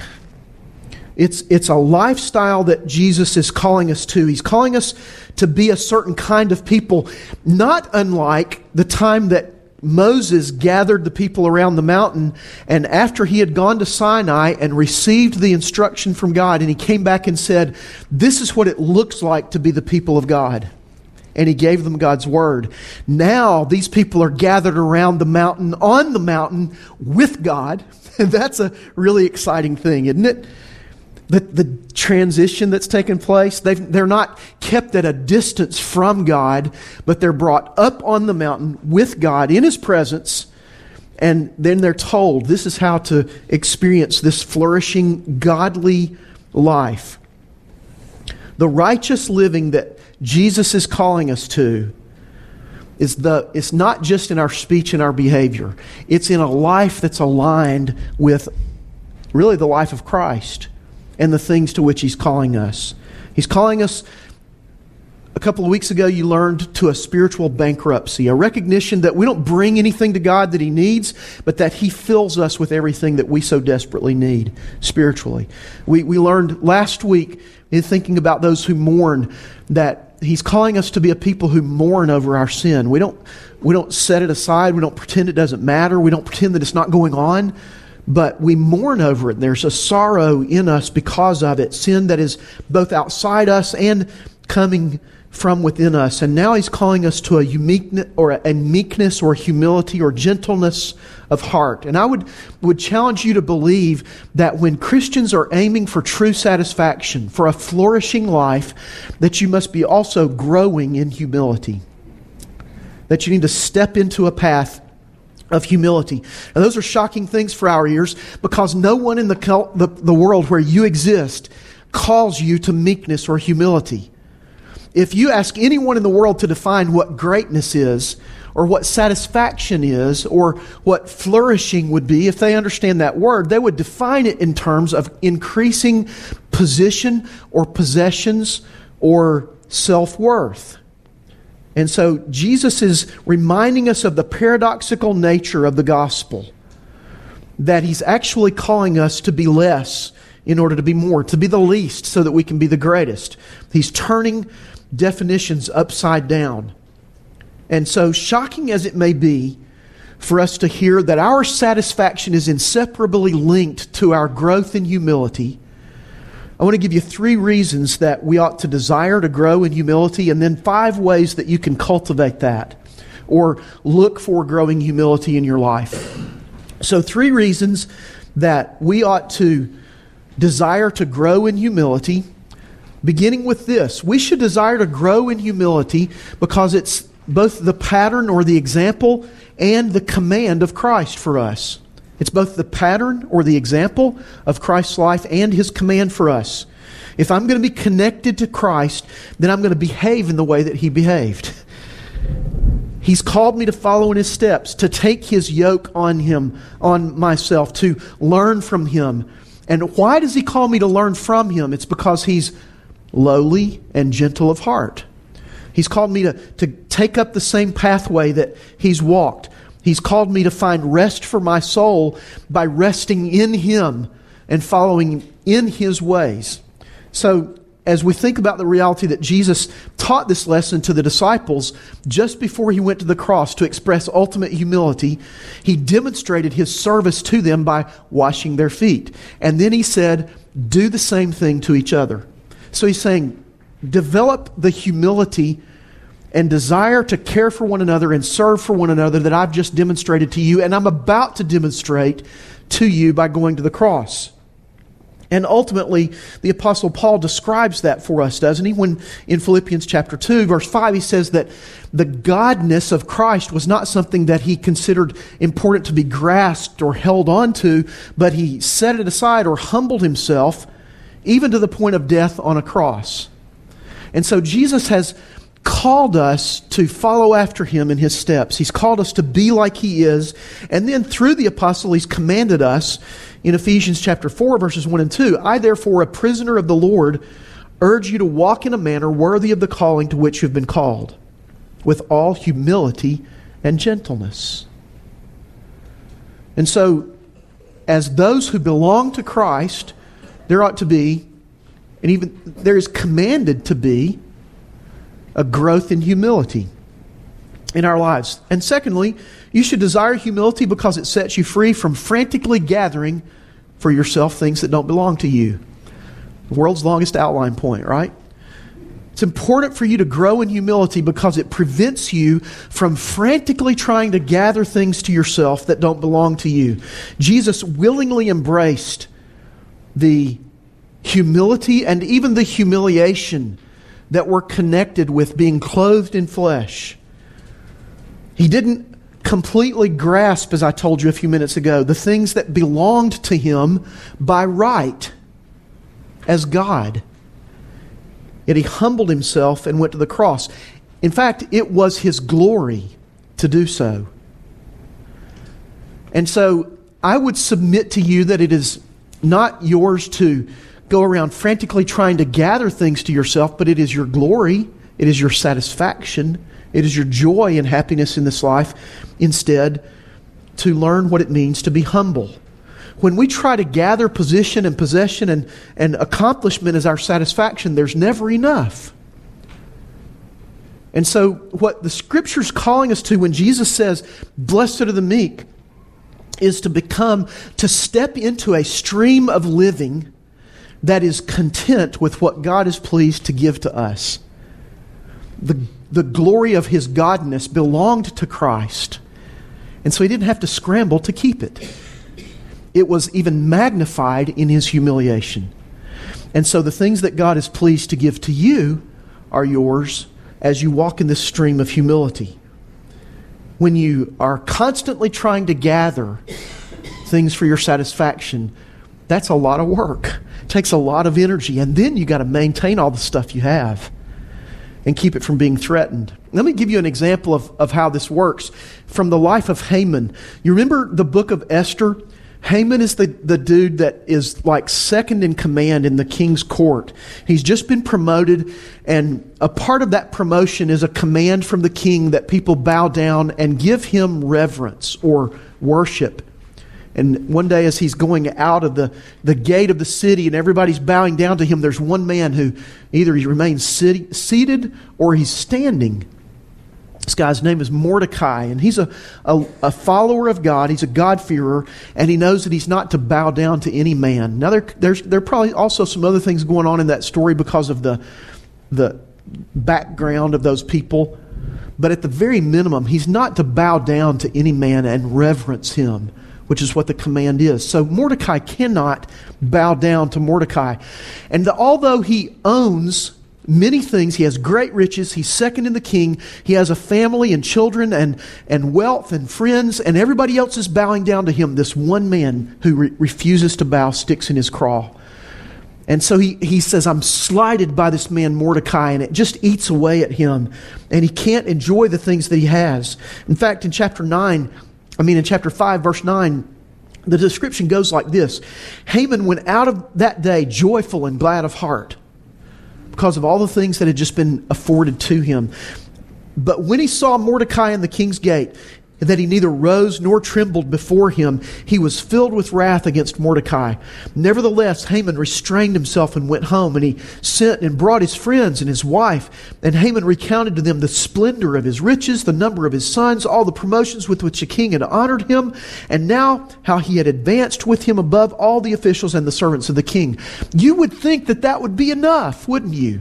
It's a lifestyle that Jesus is calling us to. He's calling us to be a certain kind of people, not unlike the time that Moses gathered the people around the mountain, and after he had gone to Sinai and received the instruction from God, and he came back and said, this is what it looks like to be the people of God. And he gave them God's word. Now these people are gathered around the mountain, on the mountain with God. And that's a really exciting thing, isn't it? The transition that's taken place, they're not kept at a distance from God, but they're brought up on the mountain with God in His presence, and then they're told this is how to experience this flourishing, godly life. The righteous living that Jesus is calling us to it's not just in our speech and our behavior. It's in a life that's aligned with really the life of Christ and the things to which He's calling us. He's calling us, a couple of weeks ago you learned, to a spiritual bankruptcy, a recognition that we don't bring anything to God that He needs, but that He fills us with everything that we so desperately need spiritually. We learned last week, in thinking about those who mourn, that He's calling us to be a people who mourn over our sin. We don't set it aside. We don't pretend it doesn't matter. We don't pretend that it's not going on. But we mourn over it. There's a sorrow in us because of it. Sin that is both outside us and coming from within us. And now He's calling us to a meekness or humility or gentleness of heart. And I would challenge you to believe that when Christians are aiming for true satisfaction, for a flourishing life, that you must be also growing in humility. That you need to step into a path of humility. Now, those are shocking things for our ears, because no one in the world where you exist calls you to meekness or humility. If you ask anyone in the world to define what greatness is, or what satisfaction is, or what flourishing would be, if they understand that word, they would define it in terms of increasing position or possessions or self-worth. And so Jesus is reminding us of the paradoxical nature of the gospel, that He's actually calling us to be less in order to be more, to be the least so that we can be the greatest. He's turning definitions upside down. And so, shocking as it may be for us to hear that our satisfaction is inseparably linked to our growth in humility, I want to give you 3 reasons that we ought to desire to grow in humility, and then 5 ways that you can cultivate that or look for growing humility in your life. So 3 reasons that we ought to desire to grow in humility, beginning with this. We should desire to grow in humility because it's both the pattern or the example and the command of Christ for us. It's both the pattern or the example of Christ's life and His command for us. If I'm going to be connected to Christ, then I'm going to behave in the way that He behaved. He's called me to follow in His steps, to take His yoke on myself, to learn from Him. And why does He call me to learn from Him? It's because He's lowly and gentle of heart. He's called me to take up the same pathway that He's walked. He's called me to find rest for my soul by resting in Him and following in His ways. So, as we think about the reality that Jesus taught this lesson to the disciples just before He went to the cross to express ultimate humility, He demonstrated His service to them by washing their feet. And then He said, do the same thing to each other. So He's saying, develop the humility and desire to care for one another and serve for one another that I've just demonstrated to you, and I'm about to demonstrate to you by going to the cross. And ultimately, the Apostle Paul describes that for us, doesn't he? When in Philippians chapter 2, verse 5, he says that the godness of Christ was not something that he considered important to be grasped or held on to, but he set it aside or humbled himself, even to the point of death on a cross. And so Jesus has called us to follow after Him in His steps. He's called us to be like He is. And then through the apostle, He's commanded us in Ephesians chapter 4, verses 1 and 2, I therefore, a prisoner of the Lord, urge you to walk in a manner worthy of the calling to which you have been called, with all humility and gentleness. And so, as those who belong to Christ, there ought to be, and even there is commanded to be, a growth in humility in our lives. And secondly, you should desire humility because it sets you free from frantically gathering for yourself things that don't belong to you. The world's longest outline point, right? It's important for you to grow in humility because it prevents you from frantically trying to gather things to yourself that don't belong to you. Jesus willingly embraced the humility and even the humiliation that were connected with being clothed in flesh. He didn't completely grasp, as I told you a few minutes ago, the things that belonged to Him by right as God. Yet He humbled Himself and went to the cross. In fact, it was His glory to do so. And so I would submit to you that it is not yours to go around frantically trying to gather things to yourself, but it is your glory, it is your satisfaction, it is your joy and happiness in this life, instead, to learn what it means to be humble. When we try to gather position and possession and accomplishment as our satisfaction, there's never enough. And so what the Scripture's calling us to when Jesus says, "Blessed are the meek," is to step into a stream of living that is content with what God is pleased to give to us. The glory of His godness belonged to Christ, and so He didn't have to scramble to keep it. It was even magnified in His humiliation. And so the things that God is pleased to give to you are yours as you walk in this stream of humility. When you are constantly trying to gather things for your satisfaction, that's a lot of work. It takes a lot of energy. And then you got to maintain all the stuff you have and keep it from being threatened. Let me give you an example of how this works from the life of Haman. You remember the book of Esther? Haman is the dude that is like second in command in the king's court. He's just been promoted, and a part of that promotion is a command from the king that people bow down and give him reverence or worship. And one day as he's going out of the gate of the city and everybody's bowing down to him, there's one man who either he remains seated or he's standing. This guy's name is Mordecai, and he's a follower of God. He's a God-fearer, and he knows that he's not to bow down to any man. Now, there are probably also some other things going on in that story because of the background of those people. But at the very minimum, he's not to bow down to any man and reverence him, which is what the command is. So Mordecai cannot bow down to Mordecai. And although he owns many things, he has great riches, he's second in the king, he has a family and children and wealth and friends, and everybody else is bowing down to him, this one man who refuses to bow sticks in his craw. And so he says, I'm slighted by this man Mordecai, and it just eats away at him, and he can't enjoy the things that he has. In fact, in chapter 5, verse 9, the description goes like this: Haman went out of that day joyful and glad of heart, because of all the things that had just been afforded to him. But when he saw Mordecai in the king's gate, that he neither rose nor trembled before him, he was filled with wrath against Mordecai. Nevertheless, Haman restrained himself and went home, and he sent and brought his friends and his wife. And Haman recounted to them the splendor of his riches, the number of his sons, all the promotions with which the king had honored him, and now how he had advanced with him above all the officials and the servants of the king. You would think that that would be enough, wouldn't you?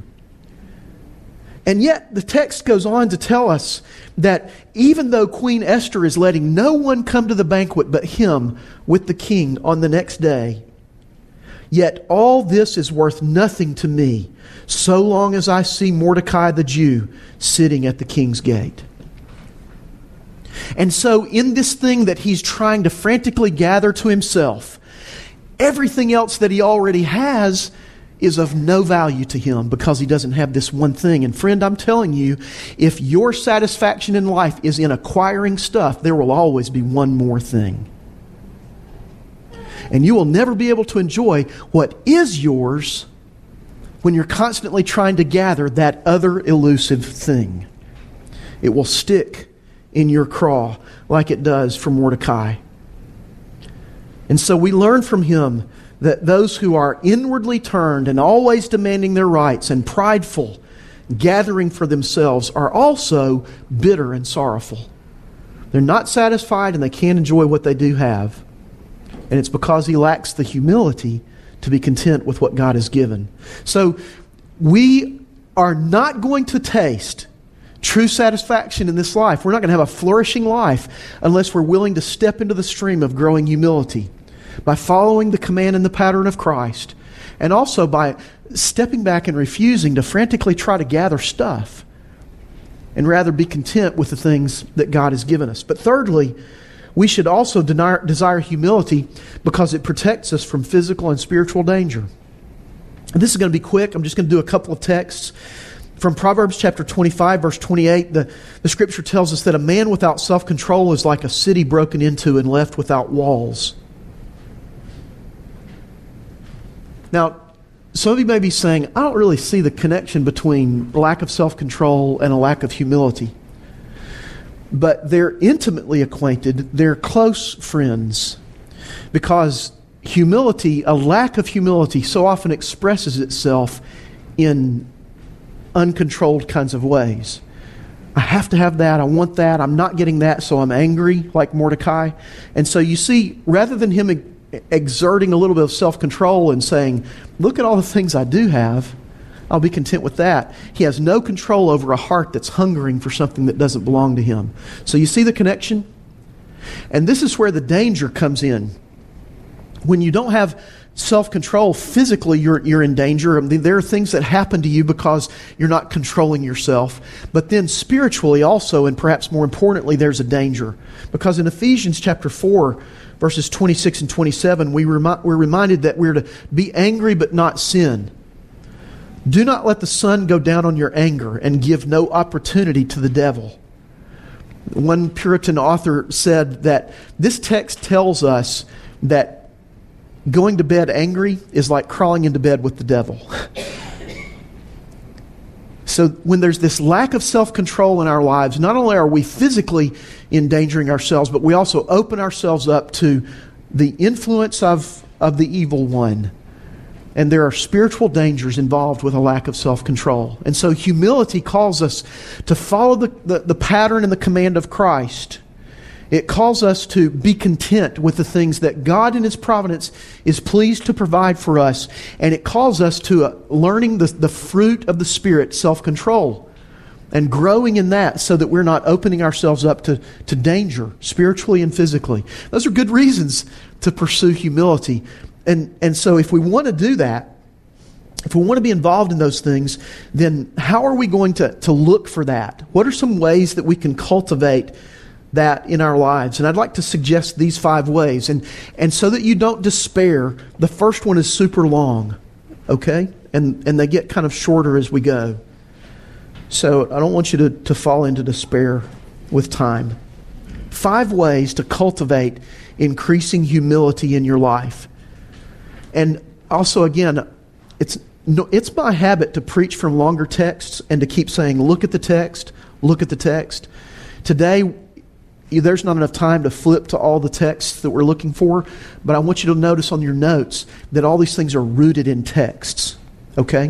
And yet the text goes on to tell us that even though Queen Esther is letting no one come to the banquet but him with the king on the next day, yet all this is worth nothing to me so long as I see Mordecai the Jew sitting at the king's gate. And so in this thing that he's trying to frantically gather to himself, everything else that he already has is of no value to him because he doesn't have this one thing. And friend, I'm telling you, if your satisfaction in life is in acquiring stuff, there will always be one more thing. And you will never be able to enjoy what is yours when you're constantly trying to gather that other elusive thing. It will stick in your craw like it does for Mordecai. And so we learn from him that those who are inwardly turned and always demanding their rights and prideful, gathering for themselves, are also bitter and sorrowful. They're not satisfied and they can't enjoy what they do have. And it's because he lacks the humility to be content with what God has given. So we are not going to taste true satisfaction in this life. We're not going to have a flourishing life unless we're willing to step into the stream of growing humility by following the command and the pattern of Christ, and also by stepping back and refusing to frantically try to gather stuff and rather be content with the things that God has given us. But thirdly, we should also desire humility because it protects us from physical and spiritual danger. And this is going to be quick. I'm just going to do a couple of texts. From Proverbs chapter 25, verse 28, the scripture tells us that a man without self-control is like a city broken into and left without walls. Now, some of you may be saying, I don't really see the connection between lack of self-control and a lack of humility. But they're intimately acquainted. They're close friends. Because humility, a lack of humility, so often expresses itself in uncontrolled kinds of ways. I have to have that. I want that. I'm not getting that, so I'm angry, like Mordecai. And so you see, rather than him exerting a little bit of self-control and saying, look at all the things I do have, I'll be content with that, he has no control over a heart that's hungering for something that doesn't belong to him. So you see the connection? And this is where the danger comes in. When you don't have self-control, physically you're in danger. I mean, there are things that happen to you because you're not controlling yourself. But then spiritually also, and perhaps more importantly, there's a danger. Because in Ephesians chapter 4, verses 26 and 27, we're reminded that we're to be angry but not sin. Do not let the sun go down on your anger and give no opportunity to the devil. One Puritan author said that this text tells us that going to bed angry is like crawling into bed with the devil. So when there's this lack of self-control in our lives, not only are we physically endangering ourselves, but we also open ourselves up to the influence of the evil one. And there are spiritual dangers involved with a lack of self-control. And so humility calls us to follow the pattern and the command of Christ. It calls us to be content with the things that God in His providence is pleased to provide for us. And it calls us to learning the fruit of the Spirit, self-control, and growing in that so that we're not opening ourselves up to danger, spiritually and physically. Those are good reasons to pursue humility. And so if we want to do that, if we want to be involved in those things, then how are we going to look for that? What are some ways that we can cultivate that in our lives? And I'd like to suggest these 5 ways. And so that you don't despair, the first one is super long, okay? And they get kind of shorter as we go. So I don't want you to fall into despair with time. 5 ways to cultivate increasing humility in your life. And also, again, it's my habit to preach from longer texts and to keep saying, look at the text, look at the text. Today, there's not enough time to flip to all the texts that we're looking for, but I want you to notice on your notes that all these things are rooted in texts, okay?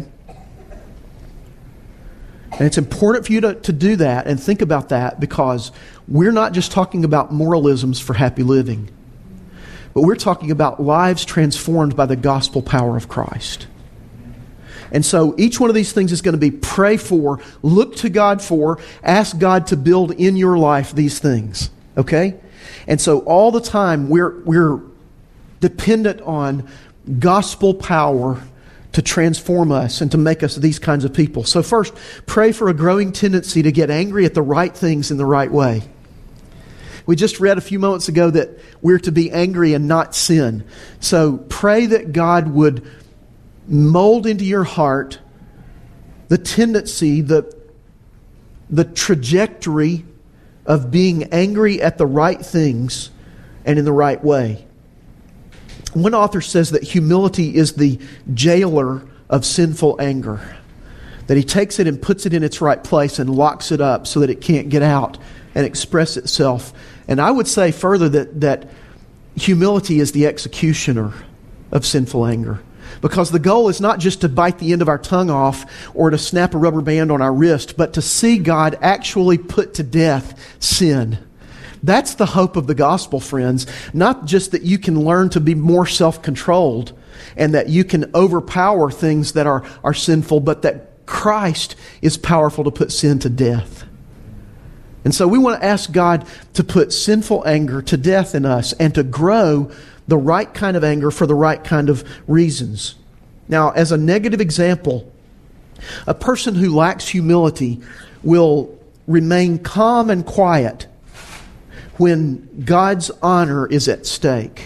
And it's important for you to do that and think about that, because we're not just talking about moralisms for happy living, but we're talking about lives transformed by the gospel power of Christ. And so each one of these things is going to be pray for, look to God for, ask God to build in your life these things. Okay? And so all the time we're dependent on gospel power to transform us and to make us these kinds of people. So first, pray for a growing tendency to get angry at the right things in the right way. We just read a few moments ago that we're to be angry and not sin. So pray that God would mold into your heart the tendency, the trajectory of being angry at the right things and in the right way. One author says that humility is the jailer of sinful anger. That he takes it and puts it in its right place and locks it up so that it can't get out and express itself. And I would say further that humility is the executioner of sinful anger. Because the goal is not just to bite the end of our tongue off or to snap a rubber band on our wrist, but to see God actually put to death sin. That's the hope of the gospel, friends. Not just that you can learn to be more self-controlled and that you can overpower things that are sinful, but that Christ is powerful to put sin to death. And so we want to ask God to put sinful anger to death in us and to grow the right kind of anger for the right kind of reasons. Now, as a negative example, a person who lacks humility will remain calm and quiet when God's honor is at stake.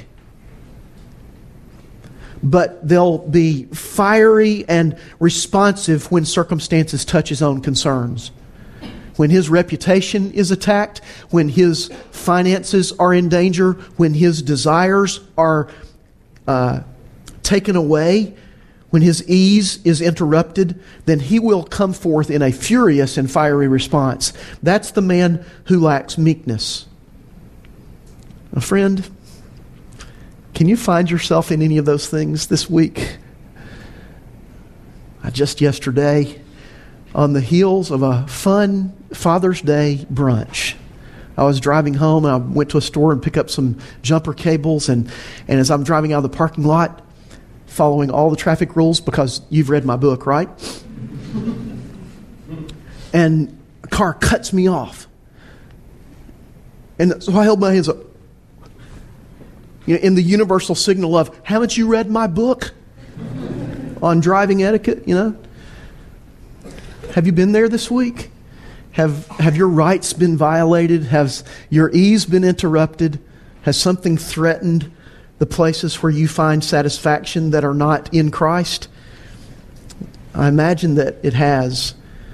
But they'll be fiery and responsive when circumstances touch his own concerns. When his reputation is attacked, when his finances are in danger, when his desires are taken away, when his ease is interrupted, then he will come forth in a furious and fiery response. That's the man who lacks meekness. A friend, can you find yourself in any of those things this week? Just yesterday, on the heels of a fun Father's Day brunch, I was driving home and I went to a store and picked up some jumper cables, and as I'm driving out of the parking lot, following all the traffic rules, because you've read my book, right? And a car cuts me off. And so I held my hands up. In the universal signal of, haven't you read my book on driving etiquette, Have you been there this week? Have your rights been violated? Has your ease been interrupted? Has something threatened the places where you find satisfaction that are not in Christ? I imagine that it has.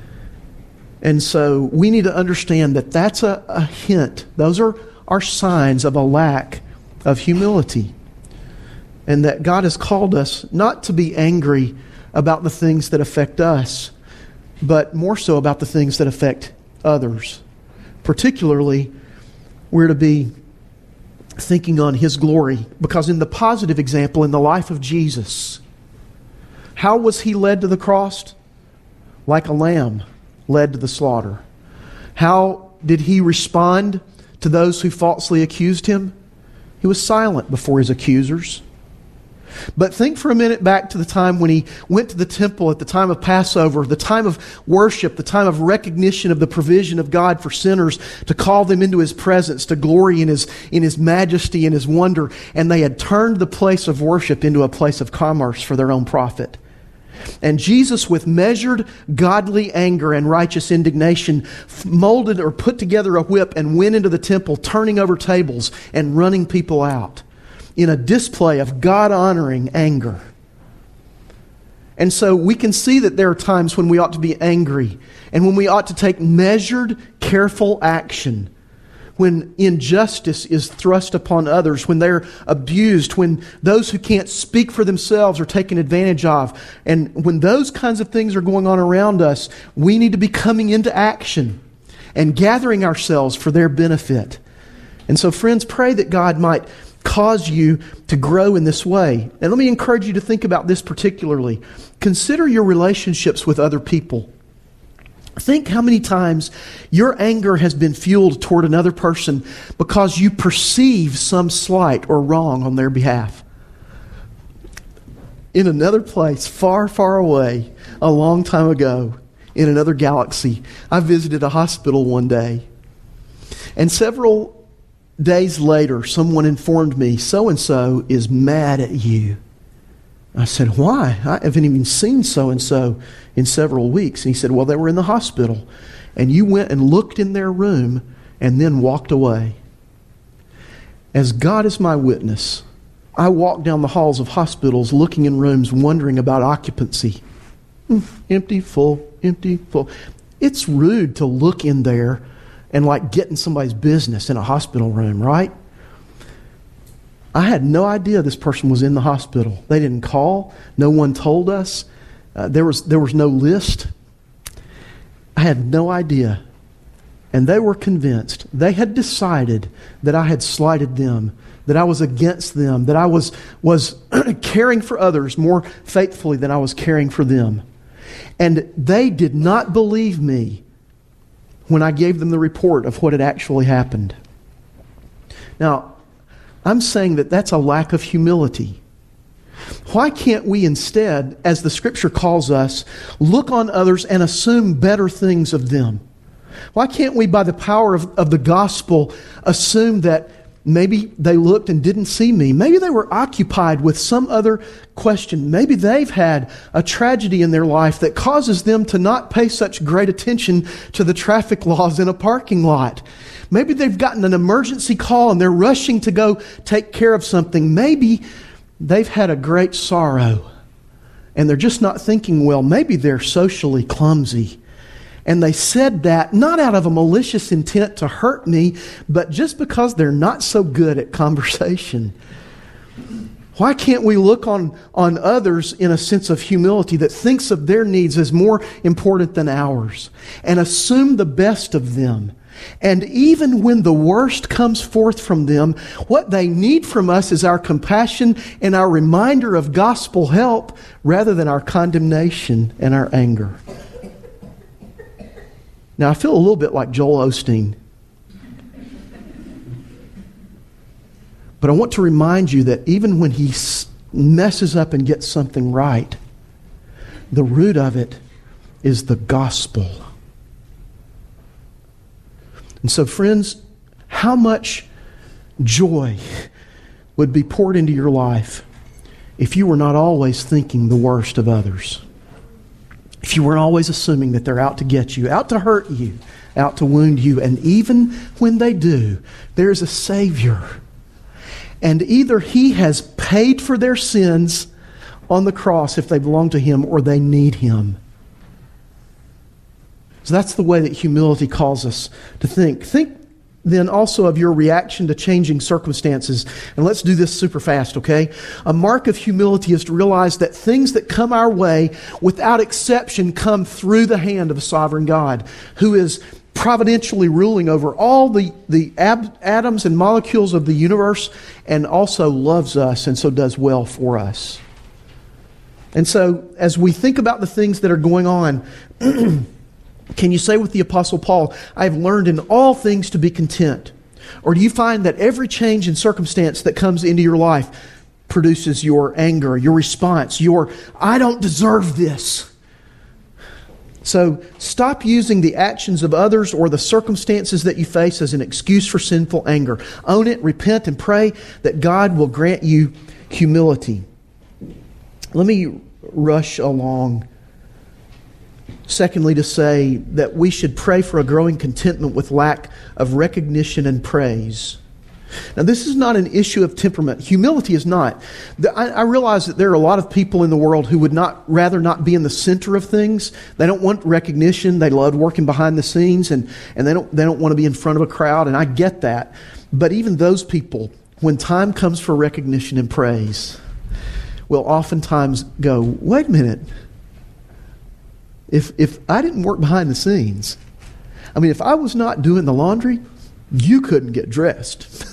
And so we need to understand that that's a hint. Those are signs of a lack of humility. And that God has called us not to be angry about the things that affect us, but more so about the things that affect others. Particularly, we're to be thinking on His glory, because in the positive example, in the life of Jesus, how was He led to the cross? Like a lamb led to the slaughter. How did He respond to those who falsely accused Him? He was silent before His accusers. But think for a minute back to the time when He went to the temple at the time of Passover, the time of worship, the time of recognition of the provision of God for sinners, to call them into His presence, to glory in His majesty and His wonder. And they had turned the place of worship into a place of commerce for their own profit. And Jesus, with measured godly anger and righteous indignation, molded or put together a whip and went into the temple, turning over tables and running people out, in a display of God-honoring anger. And so we can see that there are times when we ought to be angry and when we ought to take measured, careful action. When injustice is thrust upon others, when they're abused, when those who can't speak for themselves are taken advantage of, and when those kinds of things are going on around us, we need to be coming into action and gathering ourselves for their benefit. And so, friends, pray that God might cause you to grow in this way. And let me encourage you to think about this particularly. Consider your relationships with other people. Think how many times your anger has been fueled toward another person because you perceive some slight or wrong on their behalf. In another place, far, far away, a long time ago, in another galaxy, I visited a hospital one day. And several days later, someone informed me, so-and-so is mad at you. I said, why? I haven't even seen so-and-so in several weeks. And he said, well, they were in the hospital. And you went and looked in their room and then walked away. As God is my witness, I walk down the halls of hospitals looking in rooms wondering about occupancy. Empty, full, empty, full. It's rude to look in there and like get in somebody's business in a hospital room, right? I had no idea this person was in the hospital. They didn't call. No one told us. There was no list. I had no idea. And they were convinced. They had decided that I had slighted them, that I was against them, that I was caring for others more faithfully than I was caring for them. And they did not believe me when I gave them the report of what had actually happened. Now, I'm saying that that's a lack of humility. Why can't we instead, as the Scripture calls us, look on others and assume better things of them? Why can't we, by the power of the gospel, assume that maybe they looked and didn't see me? Maybe they were occupied with some other question. Maybe they've had a tragedy in their life that causes them to not pay such great attention to the traffic laws in a parking lot. Maybe they've gotten an emergency call and they're rushing to go take care of something. Maybe they've had a great sorrow and they're just not thinking well. Maybe they're socially clumsy. And they said that not out of a malicious intent to hurt me, but just because they're not so good at conversation. Why can't we look on others in a sense of humility that thinks of their needs as more important than ours and assume the best of them? And even when the worst comes forth from them, what they need from us is our compassion and our reminder of gospel help rather than our condemnation and our anger. Now, I feel a little bit like Joel Osteen. But I want to remind you that even when he messes up and gets something right, the root of it is the gospel. And so, friends, how much joy would be poured into your life if you were not always thinking the worst of others? If you weren't always assuming that they're out to get you, out to hurt you, out to wound you. And even when they do, there's a Savior. And either He has paid for their sins on the cross if they belong to Him, or they need Him. So that's the way that humility calls us to think. Think then also of your reaction to changing circumstances. And let's do this super fast, okay? A mark of humility is to realize that things that come our way, without exception, come through the hand of a sovereign God who is providentially ruling over all the atoms and molecules of the universe and also loves us and so does well for us. And so as we think about the things that are going on, can you say with the Apostle Paul, I've learned in all things to be content? Or do you find that every change in circumstance that comes into your life produces your anger, your response, your, I don't deserve this? So stop using the actions of others or the circumstances that you face as an excuse for sinful anger. Own it, repent, and pray that God will grant you humility. Let me rush along. Secondly, to say that we should pray for a growing contentment with lack of recognition and praise. Now, this is not an issue of temperament. Humility is not. I realize that there are a lot of people in the world who would rather not be in the center of things. They don't want recognition. They love working behind the scenes, and they don't want to be in front of a crowd, and I get that. But even those people, when time comes for recognition and praise, will oftentimes go, wait a minute. If I didn't work behind the scenes, I mean, if I was not doing the laundry, you couldn't get dressed.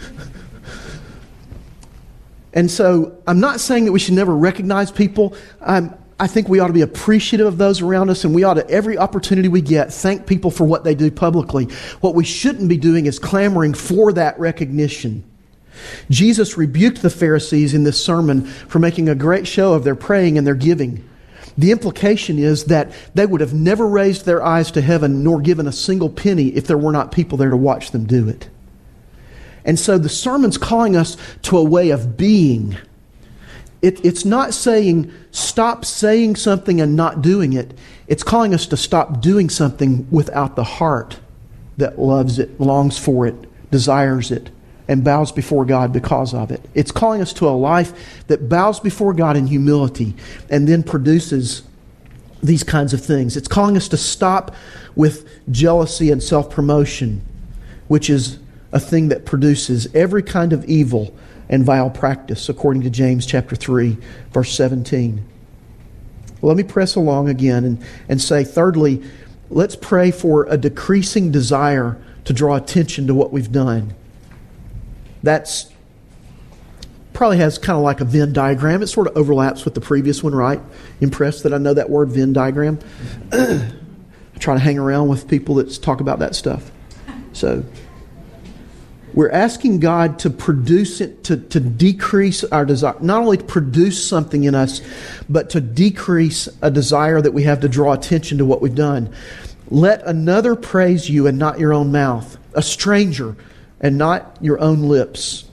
And so I'm not saying that we should never recognize people. I think we ought to be appreciative of those around us, and we ought to, every opportunity we get, thank people for what they do publicly. What we shouldn't be doing is clamoring for that recognition. Jesus rebuked the Pharisees in this sermon for making a great show of their praying and their giving. The implication is that they would have never raised their eyes to heaven nor given a single penny if there were not people there to watch them do it. And so the sermon's calling us to a way of being. It's not saying stop saying something and not doing it. It's calling us to stop doing something without the heart that loves it, longs for it, desires it, and bows before God because of it. It's calling us to a life that bows before God in humility and then produces these kinds of things. It's calling us to stop with jealousy and self-promotion, which is a thing that produces every kind of evil and vile practice, according to James chapter 3, verse 17. Well, let me press along again and say, thirdly, let's pray for a decreasing desire to draw attention to what we've done. That's probably has kind of like a Venn diagram. It sort of overlaps with the previous one, right? Impressed that I know that word, Venn diagram? I try to hang around with people that talk about that stuff. So we're asking God to produce it, to decrease our desire, not only to produce something in us, but to decrease a desire that we have to draw attention to what we've done. Let another praise you and not your own mouth, a stranger and not your own lips.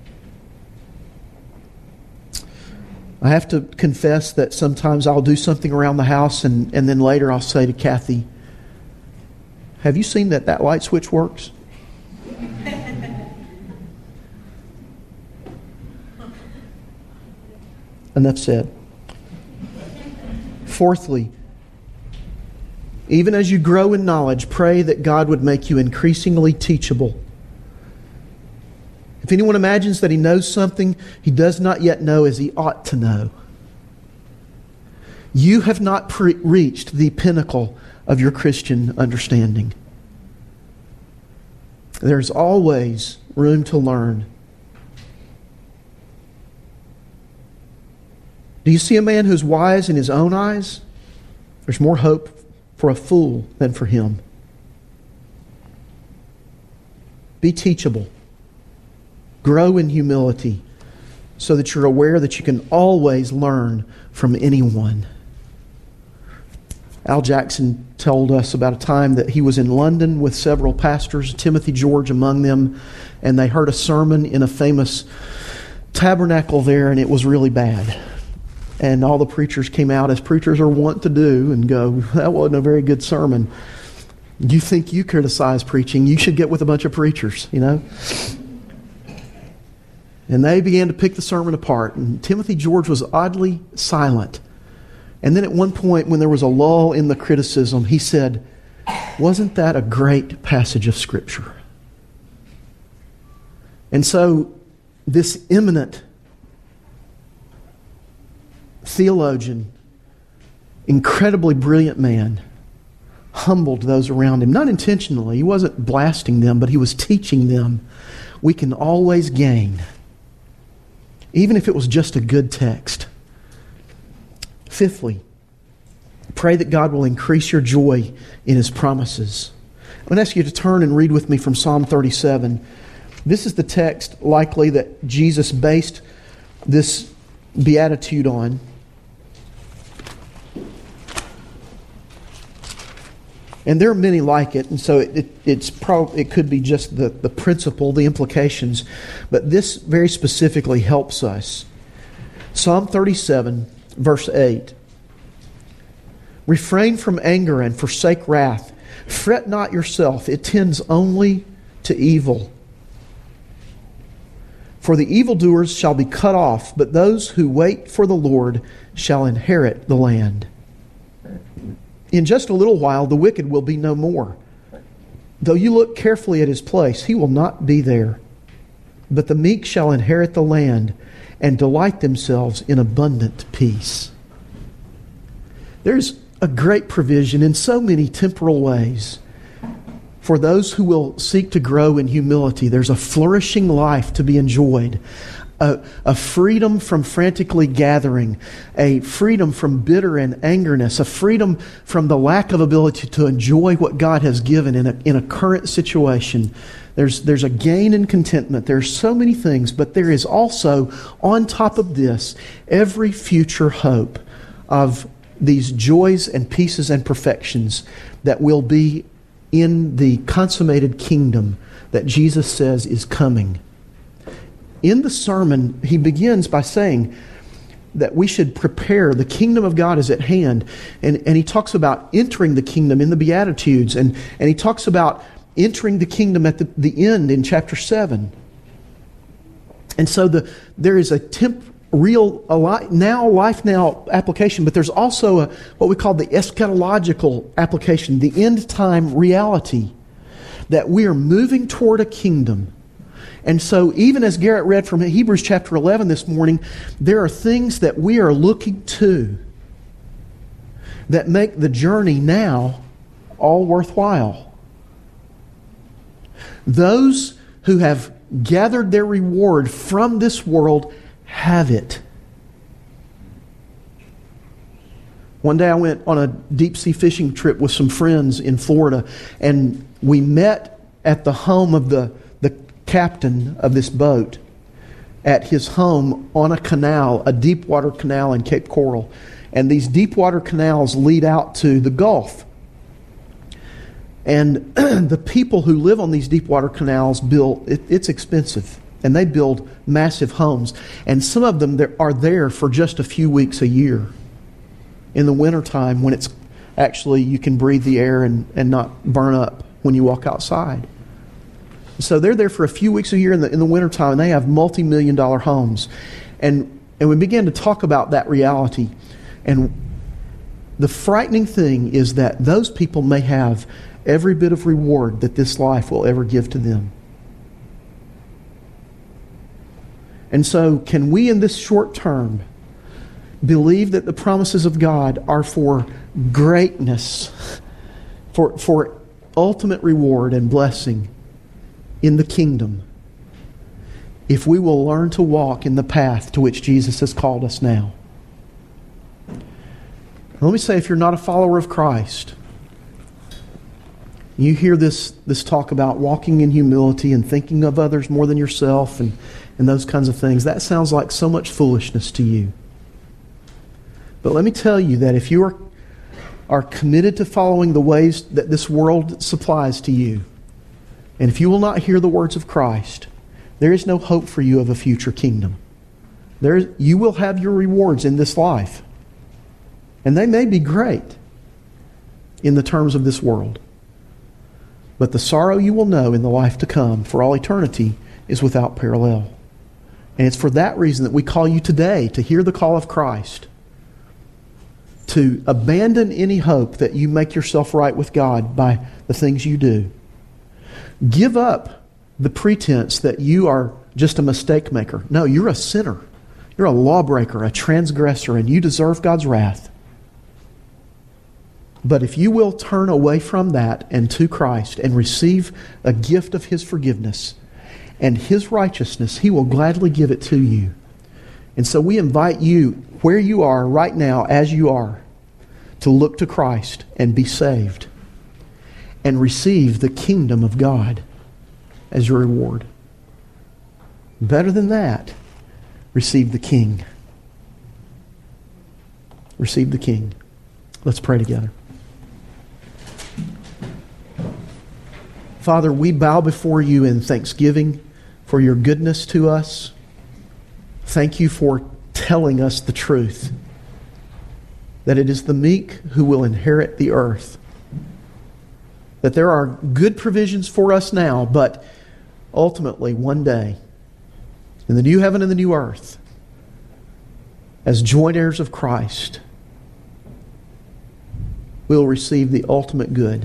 I have to confess that sometimes I'll do something around the house and then later I'll say to Kathy, have you seen that light switch works? Enough said. Fourthly, even as you grow in knowledge, pray that God would make you increasingly teachable. If anyone imagines that he knows something he does not yet know as he ought to know, you have not reached the pinnacle of your Christian understanding. There's always room to learn. Do you see a man who's wise in his own eyes? There's more hope for a fool than for him. Be teachable. Grow in humility so that you're aware that you can always learn from anyone. Al Jackson told us about a time that he was in London with several pastors, Timothy George among them, and they heard a sermon in a famous tabernacle there, and it was really bad. And all the preachers came out, as preachers are wont to do, and go, that wasn't a very good sermon. You think you criticize preaching, you should get with a bunch of preachers, you know. And they began to pick the sermon apart, and Timothy George was oddly silent. And then at one point, when there was a lull in the criticism, he said, wasn't that a great passage of Scripture? And so this eminent theologian, incredibly brilliant man, humbled those around him. Not intentionally. He wasn't blasting them, but he was teaching them we can always gain, even if it was just a good text. Fifthly, pray that God will increase your joy in His promises. I'm going to ask you to turn and read with me from Psalm 37. This is the text likely that Jesus based this beatitude on. And there are many like it, and so it could be just the principle, the implications, but this very specifically helps us. Psalm 37, verse 8. Refrain from anger and forsake wrath. Fret not yourself, it tends only to evil. For the evildoers shall be cut off, but those who wait for the Lord shall inherit the land. In just a little while, the wicked will be no more. Though you look carefully at his place, he will not be there. But the meek shall inherit the land and delight themselves in abundant peace. There's a great provision in so many temporal ways for those who will seek to grow in humility. There's a flourishing life to be enjoyed. A freedom from frantically gathering, a freedom from bitter and angerness, a freedom from the lack of ability to enjoy what God has given in a current situation. There's a gain in contentment. There's so many things, but there is also, on top of this, every future hope of these joys and peaces and perfections that will be in the consummated kingdom that Jesus says is coming. In the sermon, he begins by saying that we should prepare. The kingdom of God is at hand. And he talks about entering the kingdom in the Beatitudes. And he talks about entering the kingdom at the end in chapter 7. And so there is a life now application, but there's also what we call the eschatological application, the end time reality, that we are moving toward a kingdom. And so even as Garrett read from Hebrews chapter 11 this morning, there are things that we are looking to that make the journey now all worthwhile. Those who have gathered their reward from this world have it. One day I went on a deep-sea fishing trip with some friends in Florida, and we met at the home of the captain of this boat, at his home on a canal, a deep water canal in Cape Coral. And these deep water canals lead out to the Gulf. And the people who live on these deep water canals it's expensive. And they build massive homes. And some of them are there for just a few weeks a year. In the wintertime, when it's actually you can breathe the air and not burn up when you walk outside. So they're there for a few weeks a year in the wintertime, and they have multi-million-dollar homes. And we began to talk about that reality. And the frightening thing is that those people may have every bit of reward that this life will ever give to them. And so, can we in this short term believe that the promises of God are for greatness, for ultimate reward and blessing in the kingdom, if we will learn to walk in the path to which Jesus has called us now? Let me say, if you're not a follower of Christ, you hear this talk about walking in humility and thinking of others more than yourself and those kinds of things. That sounds like so much foolishness to you. But let me tell you that if you are committed to following the ways that this world supplies to you, and if you will not hear the words of Christ, there is no hope for you of a future kingdom. You will have your rewards in this life. And they may be great in the terms of this world. But the sorrow you will know in the life to come for all eternity is without parallel. And it's for that reason that we call you today to hear the call of Christ, to abandon any hope that you make yourself right with God by the things you do. Give up the pretense that you are just a mistake maker. No, you're a sinner. You're a lawbreaker, a transgressor, and you deserve God's wrath. But if you will turn away from that and to Christ and receive a gift of His forgiveness and His righteousness, He will gladly give it to you. And so we invite you, where you are right now, as you are, to look to Christ and be saved and receive the kingdom of God as your reward. Better than that, receive the King. Receive the King. Let's pray together. Father, we bow before you in thanksgiving for your goodness to us. Thank you for telling us the truth, that it is the meek who will inherit the earth. That there are good provisions for us now, but ultimately one day, in the new heaven and the new earth, as joint heirs of Christ, we will receive the ultimate good.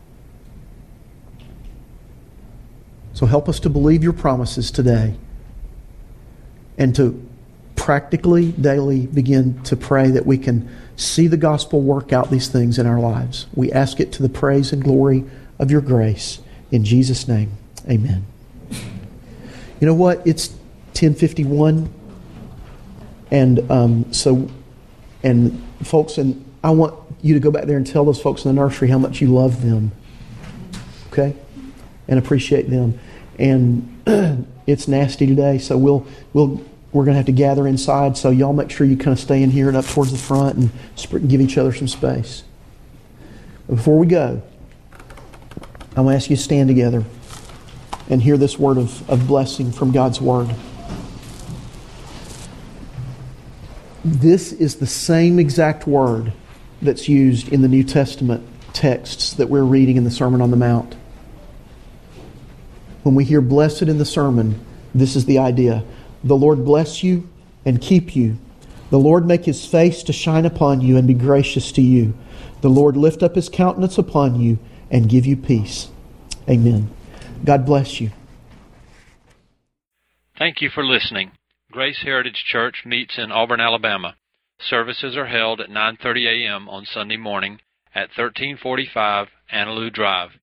So help us to believe your promises today and to practically, daily begin to pray that we can see the gospel work out these things in our lives. We ask it to the praise and glory of your grace. In Jesus' name, amen. You know what? It's 10:51. And folks, and I want you to go back there and tell those folks in the nursery how much you love them. Okay? And appreciate them. And it's nasty today, so we're going to have to gather inside, so y'all make sure you kind of stay in here and up towards the front and give each other some space. But before we go, I'm going to ask you to stand together and hear this word of blessing from God's Word. This is the same exact word that's used in the New Testament texts that we're reading in the Sermon on the Mount. When we hear blessed in the sermon, this is the idea. The Lord bless you and keep you. The Lord make His face to shine upon you and be gracious to you. The Lord lift up His countenance upon you and give you peace. Amen. God bless you. Thank you for listening. Grace Heritage Church meets in Auburn, Alabama. Services are held at 9:30 a.m. on Sunday morning at 1345 Annaloo Drive,